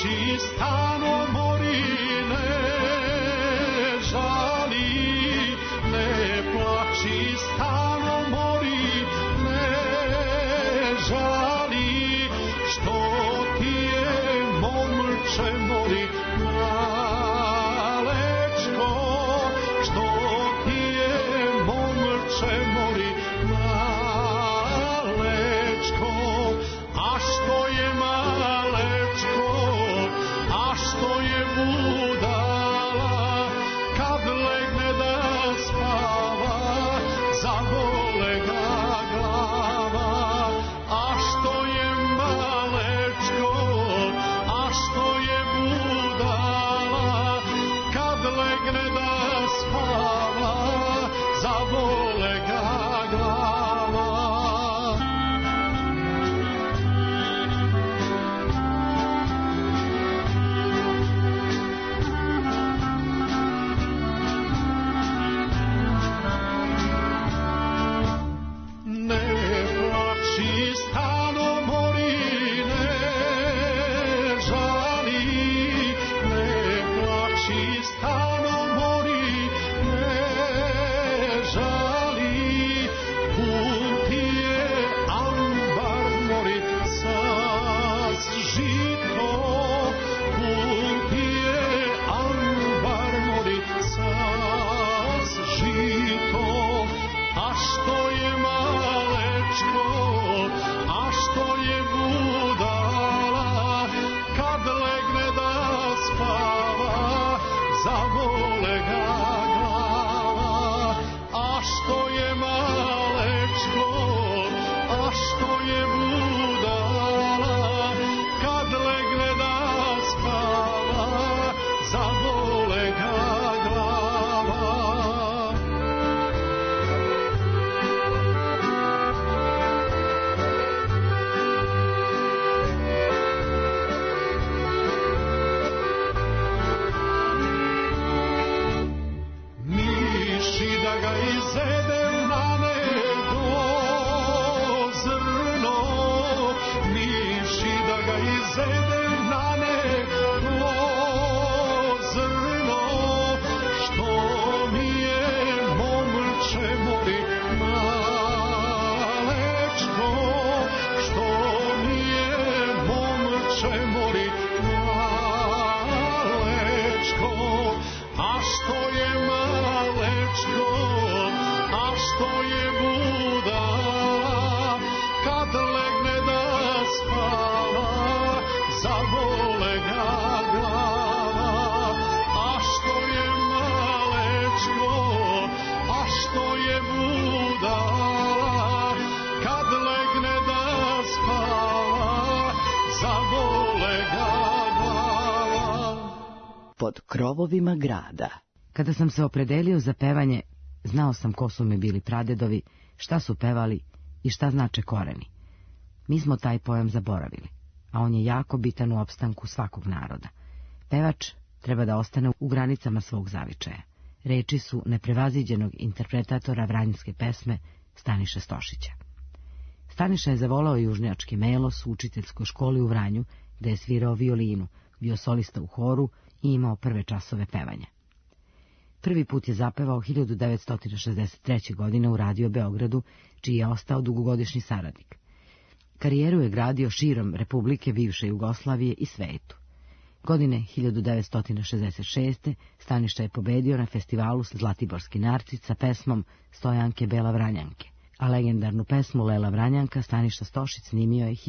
plači stano mori, ne žali, ne plači stano mori, ne žali, što ti je momče mori, malečko, što ti je momče mori, malečko, a što je malečko, a što je budala, kad legne da spava, zabole ga glava, a što je malečko, a što je budala, kad legne da spava, zabole ga glava. Ne plači stano mori, ne žali, ne plači stano mori, ne žali, pun ti je ambar mori, sas žito, pun ti je ambar mori, sas žito, a što je malečko, a što je budala, kad legne da spava, zabole ga glava, a što je malečko, a što je budala, kad legne da spava, zabole ga glava. Miši da ga izede na nego zrno, miši da ga izede na nego zrno, što mi je momče mori, malečko, što mi je momče mori, malečko, a što je malečko, a što je budala, kad legne da spava, zabole ga glava, a što je malečko, a što je budala, kad legne da spava, zabole ga glava. Pod krovovima grada. Kada sam se opredelio za pevanje, znao sam ko su mi bili pradedovi, šta su pevali i šta znače koreni. Mi smo taj pojam zaboravili, a on je jako bitan u opstanku svakog naroda. Pevač treba da ostane u granicama svog zavičaja. Reči su neprevaziđenog interpretatora vranjske pesme Staniše Stošića. Staniša je zavolao južnjački melos u učiteljskoj školi u Vranju, gde je svirao violinu, bio solista u horu i imao prve časove pevanja. Prvi put je zapevao 1963. godine u Radio Beogradu, čiji je ostao dugogodišnji saradnik. Karijeru je gradio širom Republike bivše Jugoslavije i svetu. Godine 1966. Staniša je pobedio na festivalu Zlatiborski narcid sa pesmom Stojanke Bela Vranjanke, a legendarnu pesmu Lela Vranjanka Staniša Stošić snimio je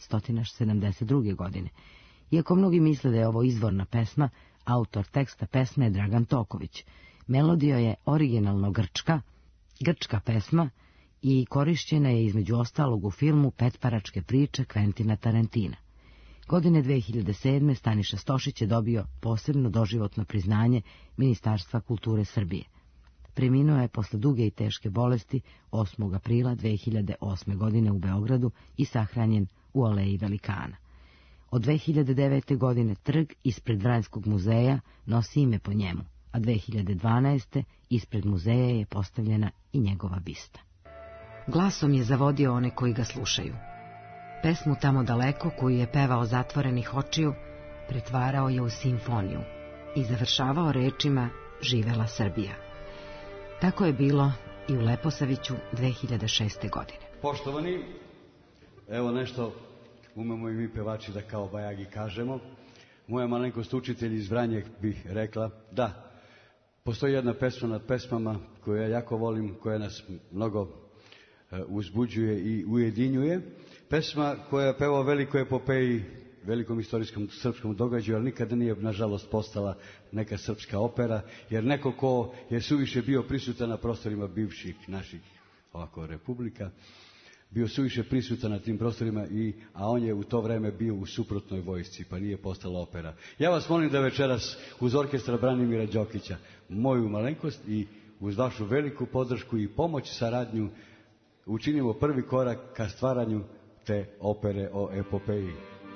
1972. godine. Iako mnogi misle da je ovo izvorna pesma, autor teksta pesme je Dragan Toković. Melodija je originalno grčka pesma i korišćena je između ostalog u filmu Petparačke priče Kventina Tarantina. Godine 2007. Staniša Stošić je dobio posebno doživotno priznanje Ministarstva kulture Srbije. Preminuo je posle duge i teške bolesti 8. aprila 2008. godine u Beogradu i sahranjen u Aleji Velikana. Od 2009. godine trg ispred Vranjskog muzeja nosi ime po njemu, a 2012. ispred muzeja je postavljena i njegova bista. Glasom je zavodio one koji ga slušaju. Pesmu Tamo daleko, koju je pevao zatvorenih očiju, pretvarao je u simfoniju i završavao rečima Živela Srbija. Tako je bilo i u Leposaviću 2006. godine. Poštovani, evo nešto umemo i mi pevači da kao bajagi kažemo. Moja malenkost učitelj iz Vranje bih rekla da postoji jedna pesma nad pesmama koju ja jako volim, koja nas mnogo uzbuđuje i ujedinjuje. Pesma koja peva o velikoj epopeji, velikom istorijskom srpskom događaju, ali nikada nije, nažalost, postala neka srpska opera, jer neko ko je suviše bio prisutan na prostorima bivših naših ovako republika, bio suviše prisutan na tim prostorima, a on je u to vreme bio u suprotnoj vojsci, pa nije postala opera. Ja vas molim da večeras uz orkestra Branimira Đokića, moju malenkost i uz vašu veliku podršku i pomoć, saradnju, učinimo prvi korak ka stvaranju te opere o epopeji.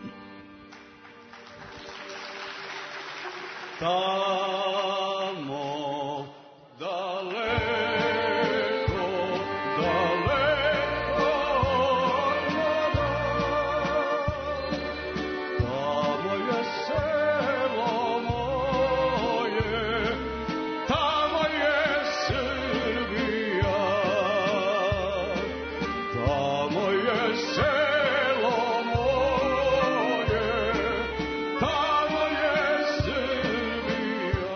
Tamo daleko, daleko od voda, tamo je selo moje, tamo je Srbija, tamo je selo moje, tamo je Srbija.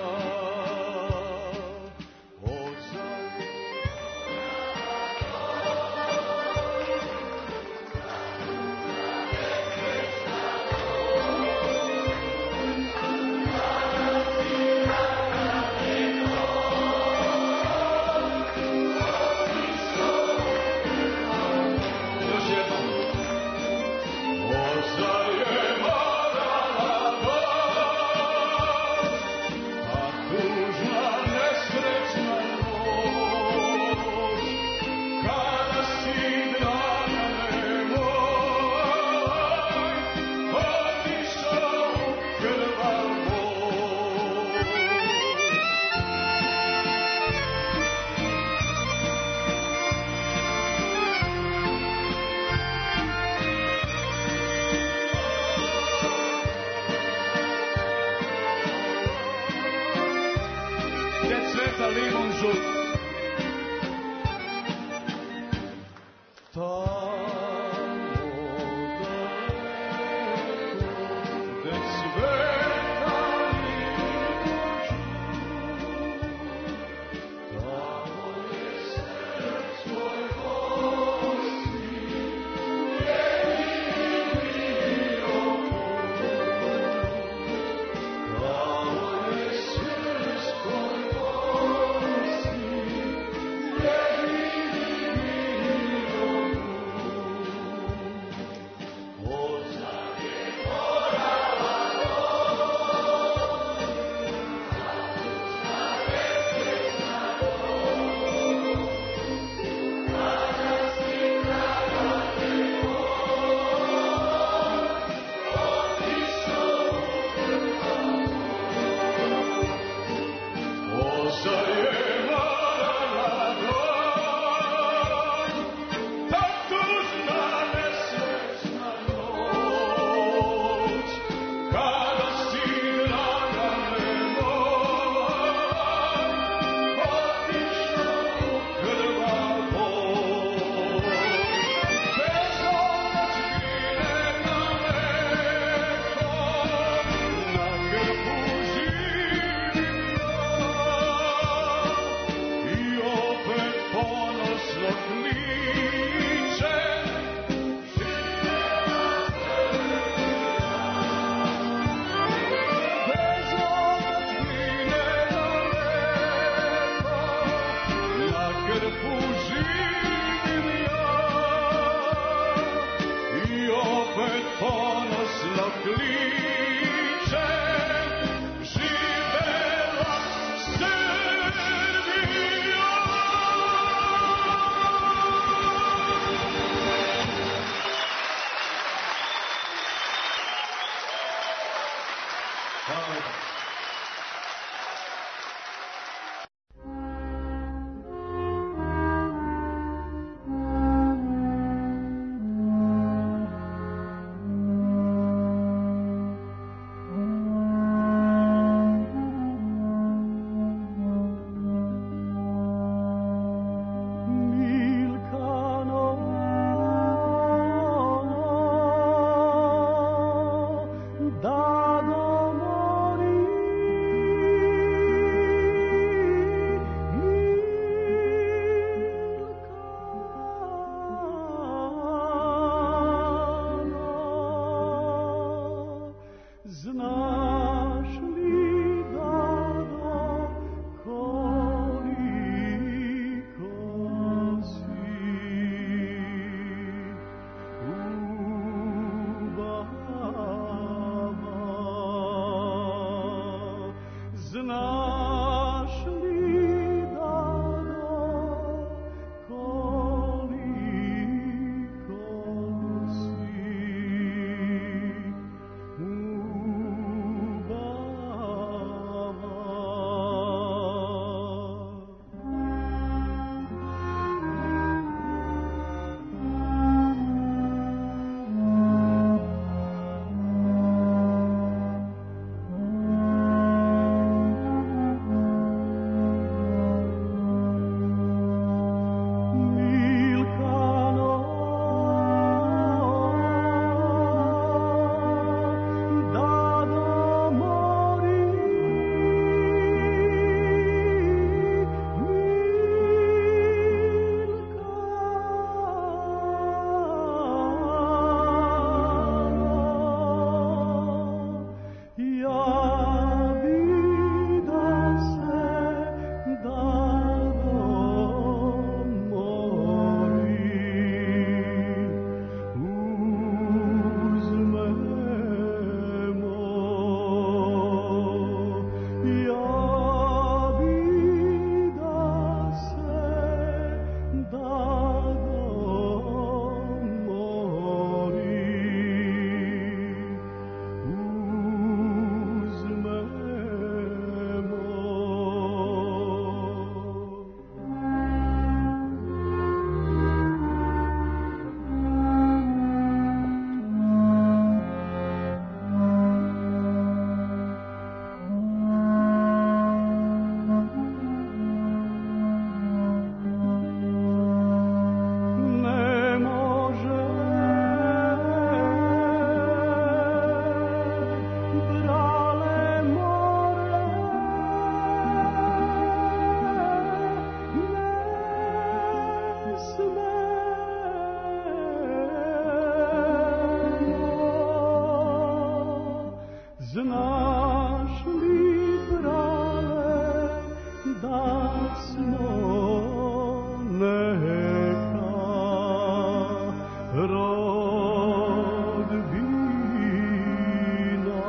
Znaš li, brale, da smo neka rodbina?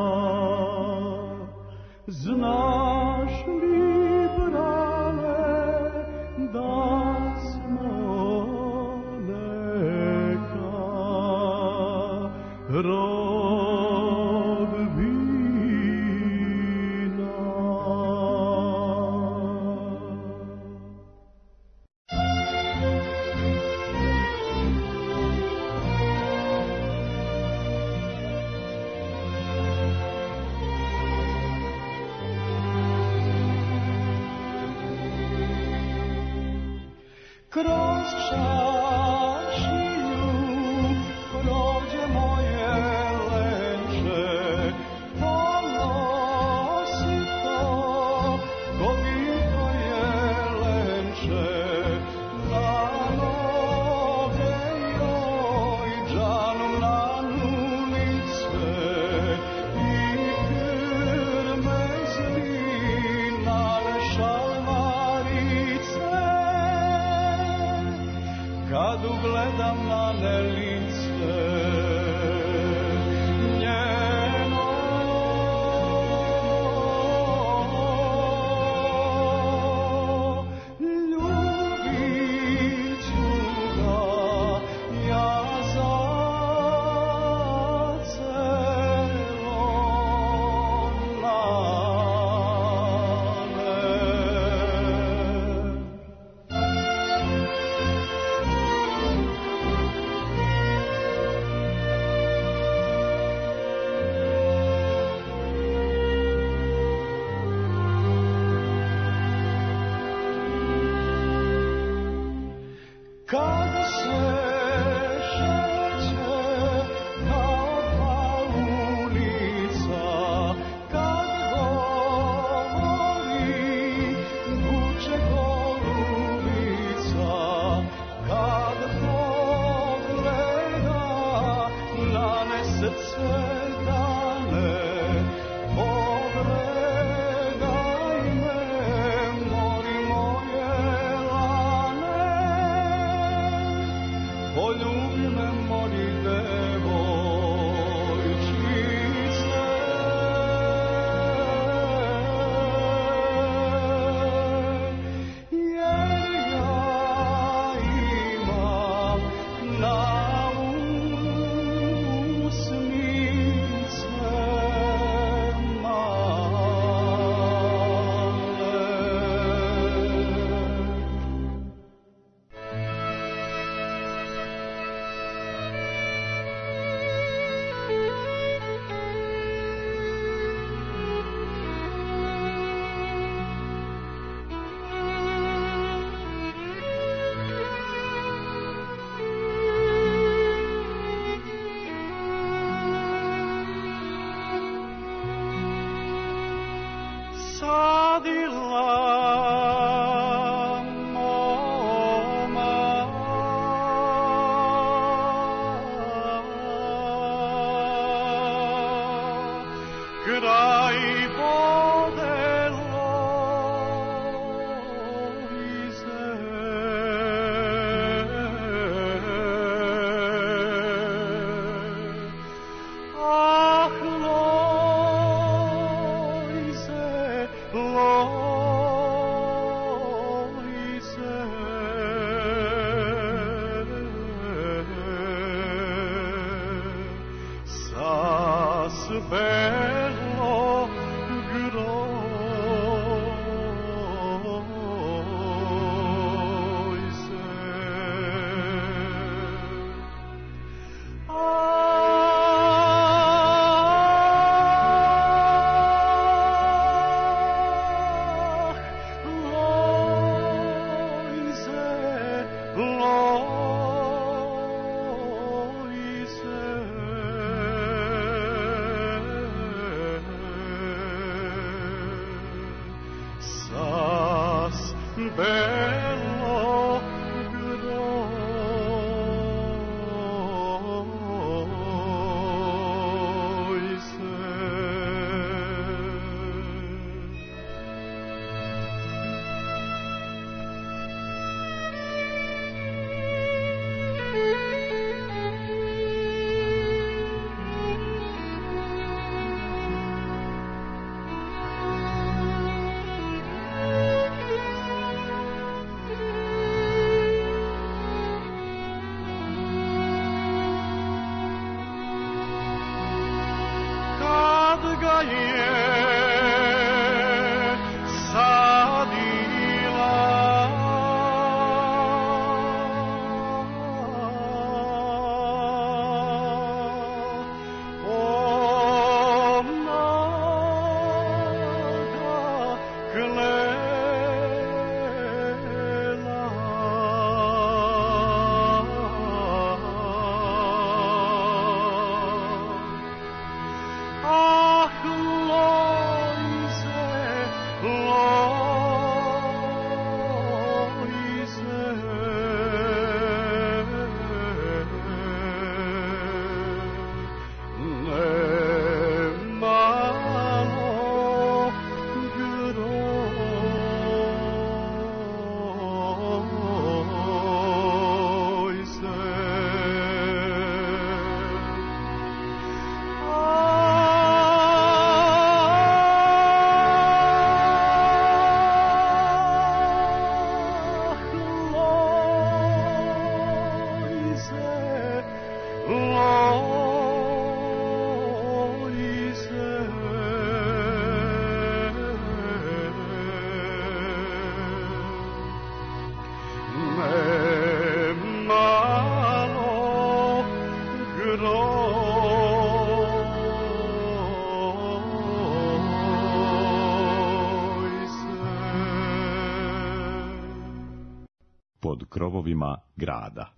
Znaš li, brale, da smo neka rodbina? Kroz čašiju prođe moje lenče, ponosi to, kobito je lenče, na noge joj džanom na nulice i krmezli nale šalmarice. Kad ugledam na ne lice njeno, ljubit ću ga ja za celo nane. Kad se šeće kao pa ulica, kad govori buče golubica, kad pogleda nane srce dane, pogledaj me, mori moje lane. Poljubi me, moli devojčice, jer ja imam na usnice Pod krovovima grada.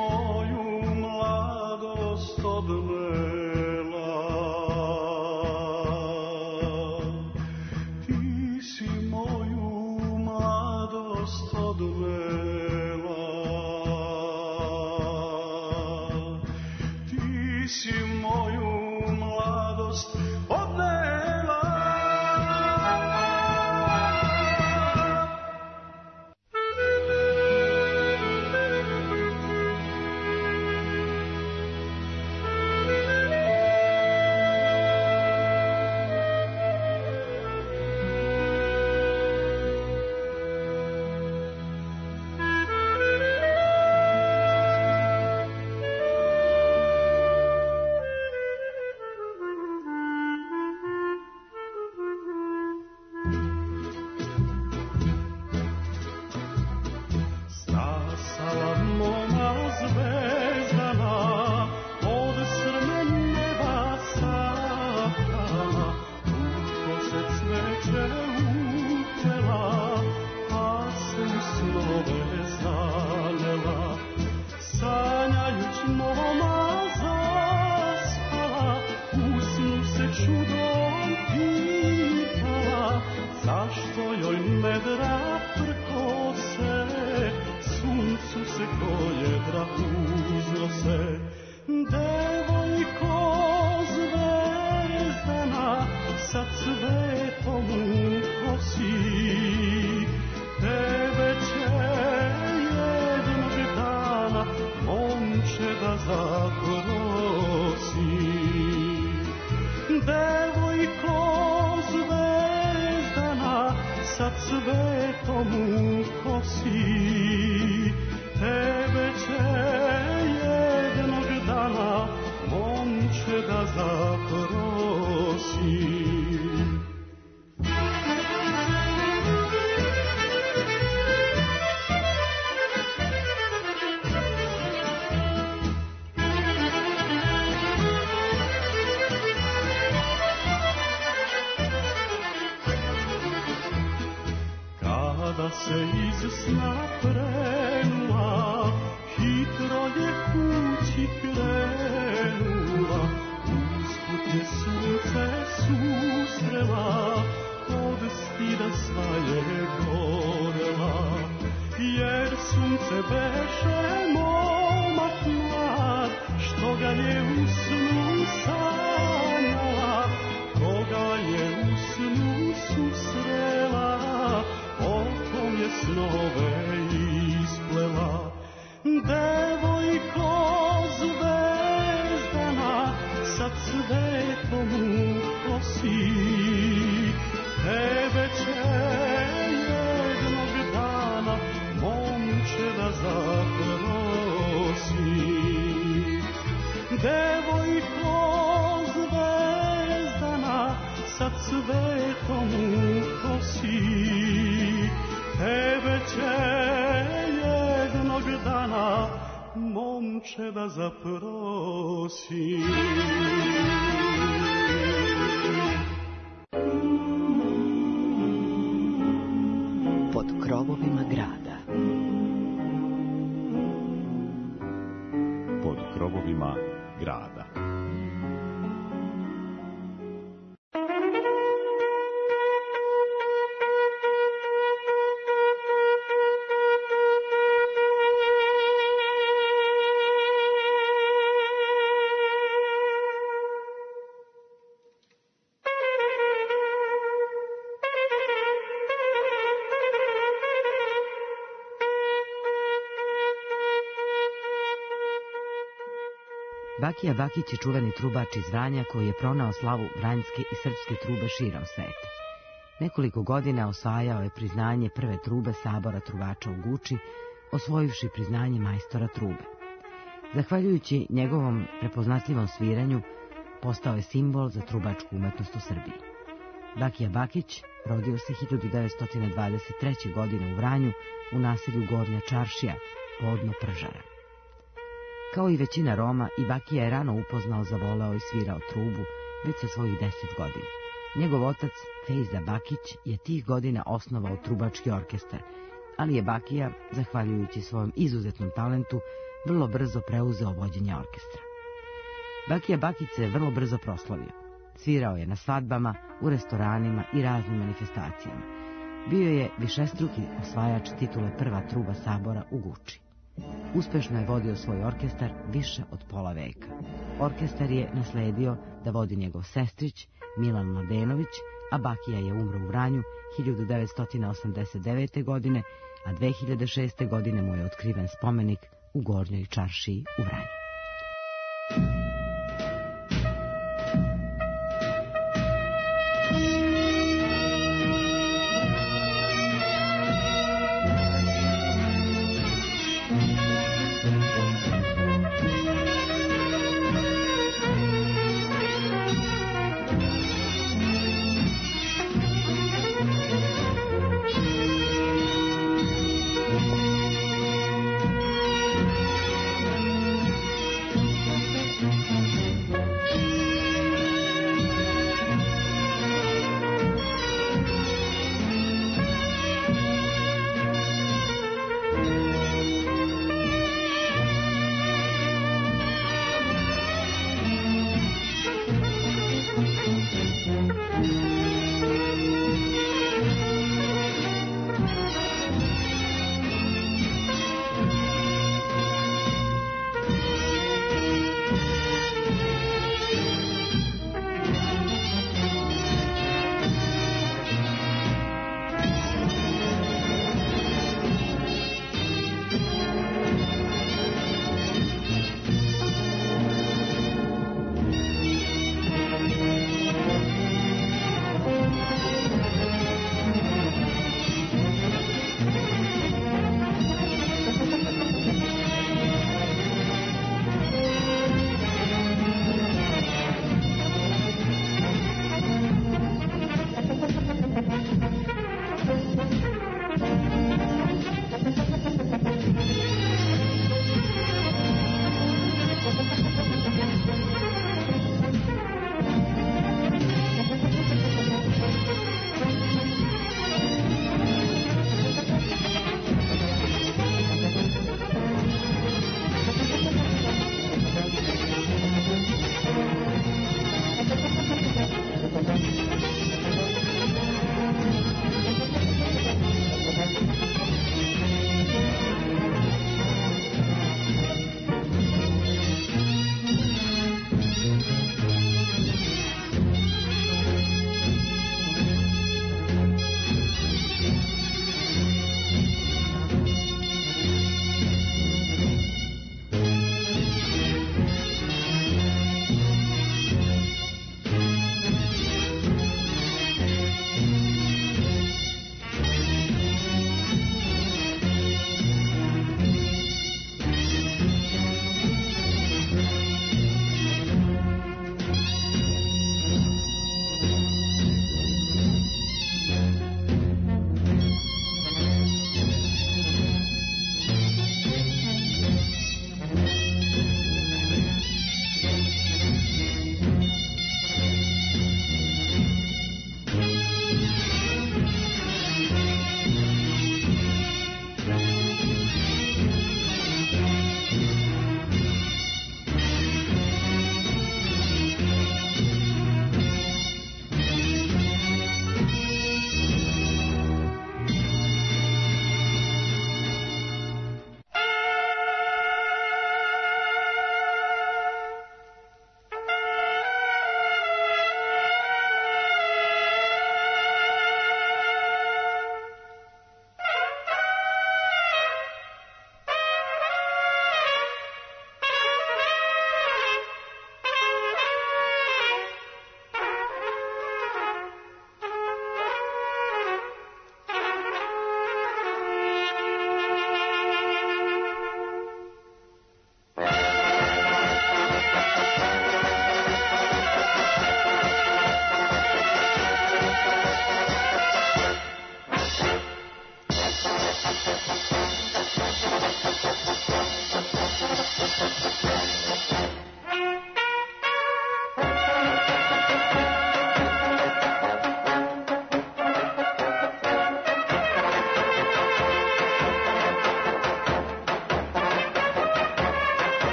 moju mladost odnela, ti si moju mladost odnela, ti si moju mladost odnela. Pod krovovima grada. Pod krovovima grada. Bakija Bakić je čuveni trubač iz Vranja koji je pronao slavu vranjske i srpske trube širom sveta. Nekoliko godina osvajao je priznanje prve trube Sabora trubača u Guči, osvojivši priznanje majstora trube. Zahvaljujući njegovom prepoznatljivom sviranju, postao je simbol za trubačku umetnost u Srbiji. Bakija Bakić rodio se 1923. godine u Vranju u naselju Gornja Čaršija, podno Pržara. Kao i većina Roma, i Bakija je rano upoznao, zavoleo i svirao trubu, već sa svojih 10 godina. Njegov otac, Fejza Bakić, je tih godina osnovao trubački orkestar, ali je Bakija, zahvaljujući svojom izuzetnom talentu, vrlo brzo preuzeo vođenje orkestra. Bakija Bakić se vrlo brzo proslavio. Svirao je na svadbama, u restoranima i raznim manifestacijama. Bio je višestruki osvajač titule prva truba Sabora u Guči. Uspešno je vodio svoj orkestar više od pola veka. Orkestar je nasledio da vodi njegov sestrić Milan Mladenović, a Bakija je umro u Vranju 1989. godine, a 2006. godine mu je otkriven spomenik u Gornjoj čaršiji u Vranju.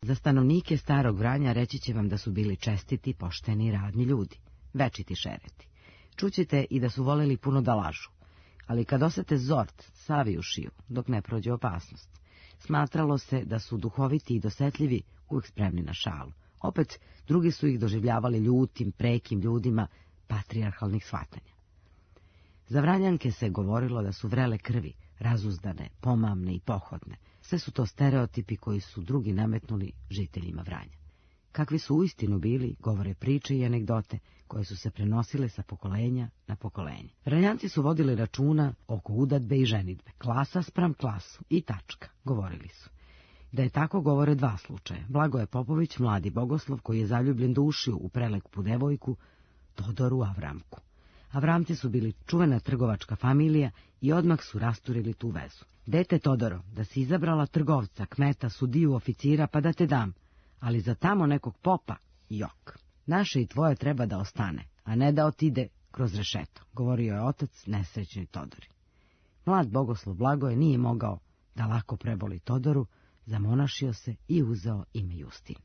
Za stanovnike starog Vranja reći će vam da su bili čestiti, pošteni i radni ljudi, večiti šereti. Čućete i da su voleli puno da lažu, ali kad osete zort, savi u šiju, dok ne prođe opasnost. Smatralo se da su duhoviti i dosetljivi, uvijek spremni na šalu. Opet, drugi su ih doživljavali ljutim, prekim ljudima patrijarhalnih shvatanja. Za Vranjanke se govorilo da su vrele krvi, razuzdane, pomamne i pohodne. Sve su to stereotipi koji su drugi nametnuli žiteljima Vranja. Kakvi su uistinu bili, govore priče i anegdote koje su se prenosile sa pokolenja na pokolenje. Vranjanci su vodili računa oko udadbe i ženidbe, klasa spram klasu i tačka, govorili su. Da je tako govore dva slučaja. Blagoje Popović, mladi bogoslov koji je zaljubljen dušio u prelepu devojku, Todoru Avramku. Avramci su bili čuvena trgovačka familija i odmah su rasturili tu vezu. Dete Todoro, da si izabrala trgovca, kmeta, sudiju, oficira, pa da te dam, ali za tamo nekog popa, jok. Naše i tvoje treba da ostane, a ne da otide kroz rešeto, govorio je otac nesrećnoj Todori. Mlad bogoslov Blagoje nije mogao da lako preboli Todoru, zamonašio se i uzeo ime Justin.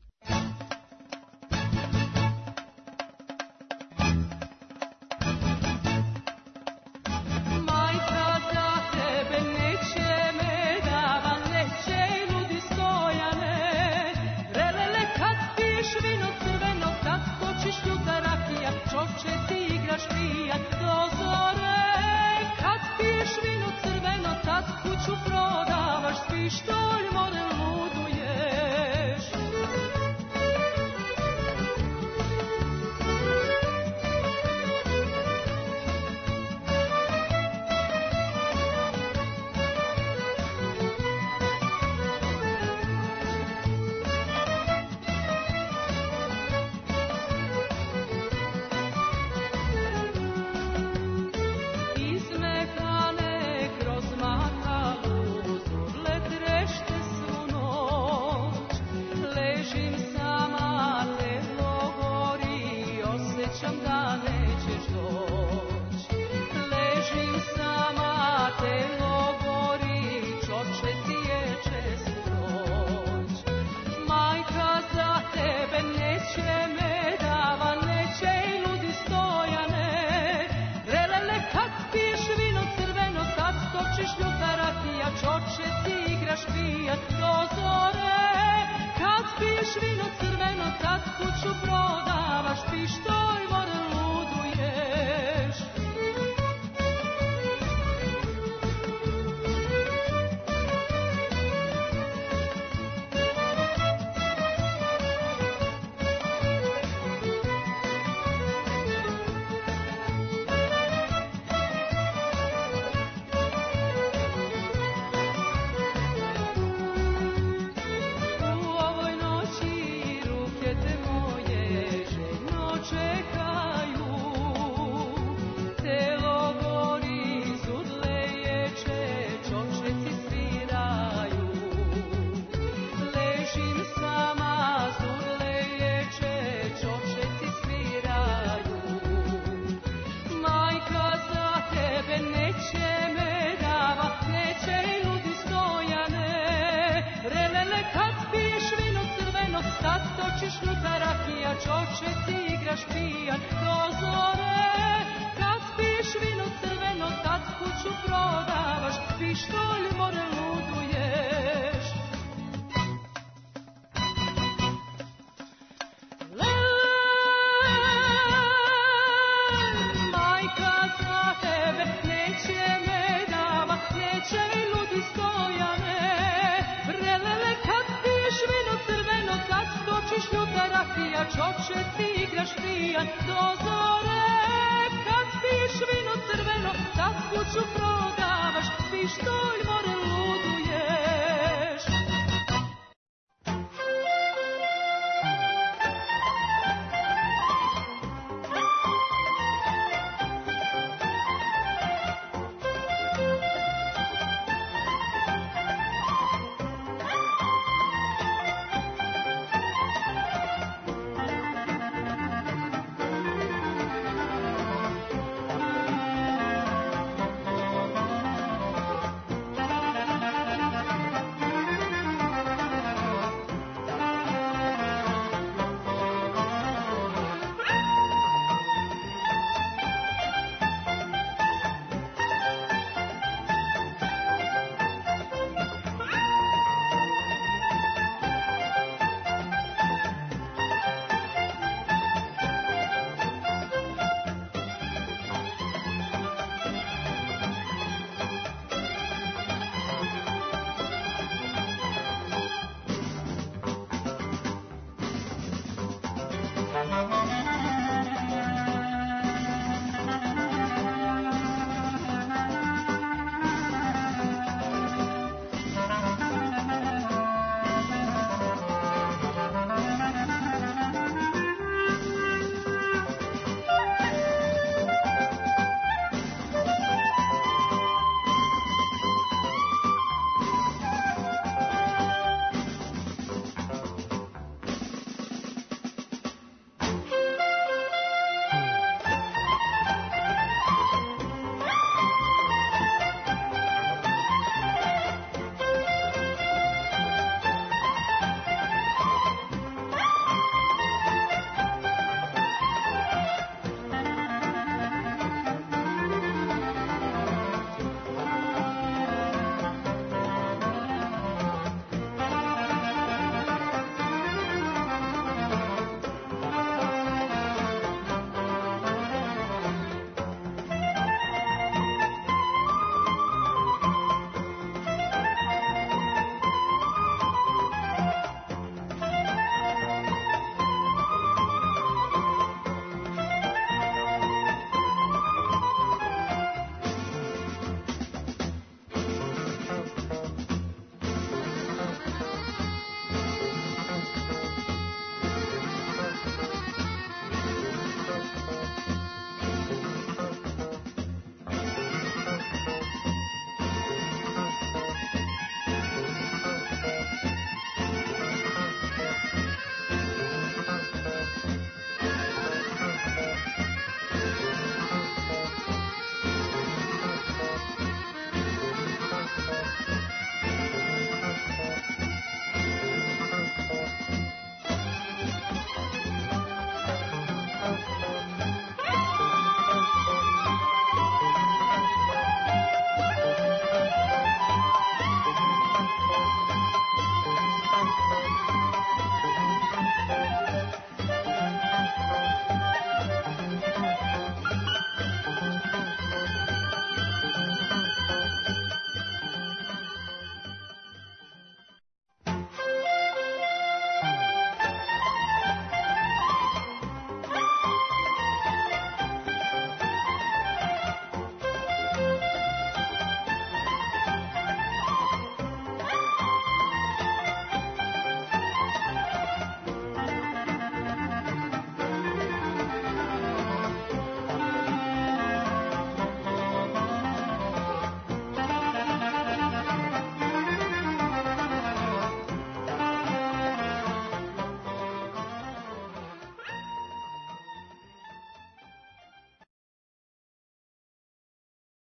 Čoče ti igraš pijan do zore, kad piješ vino crveno, tad kuću prodavaš, pištolj more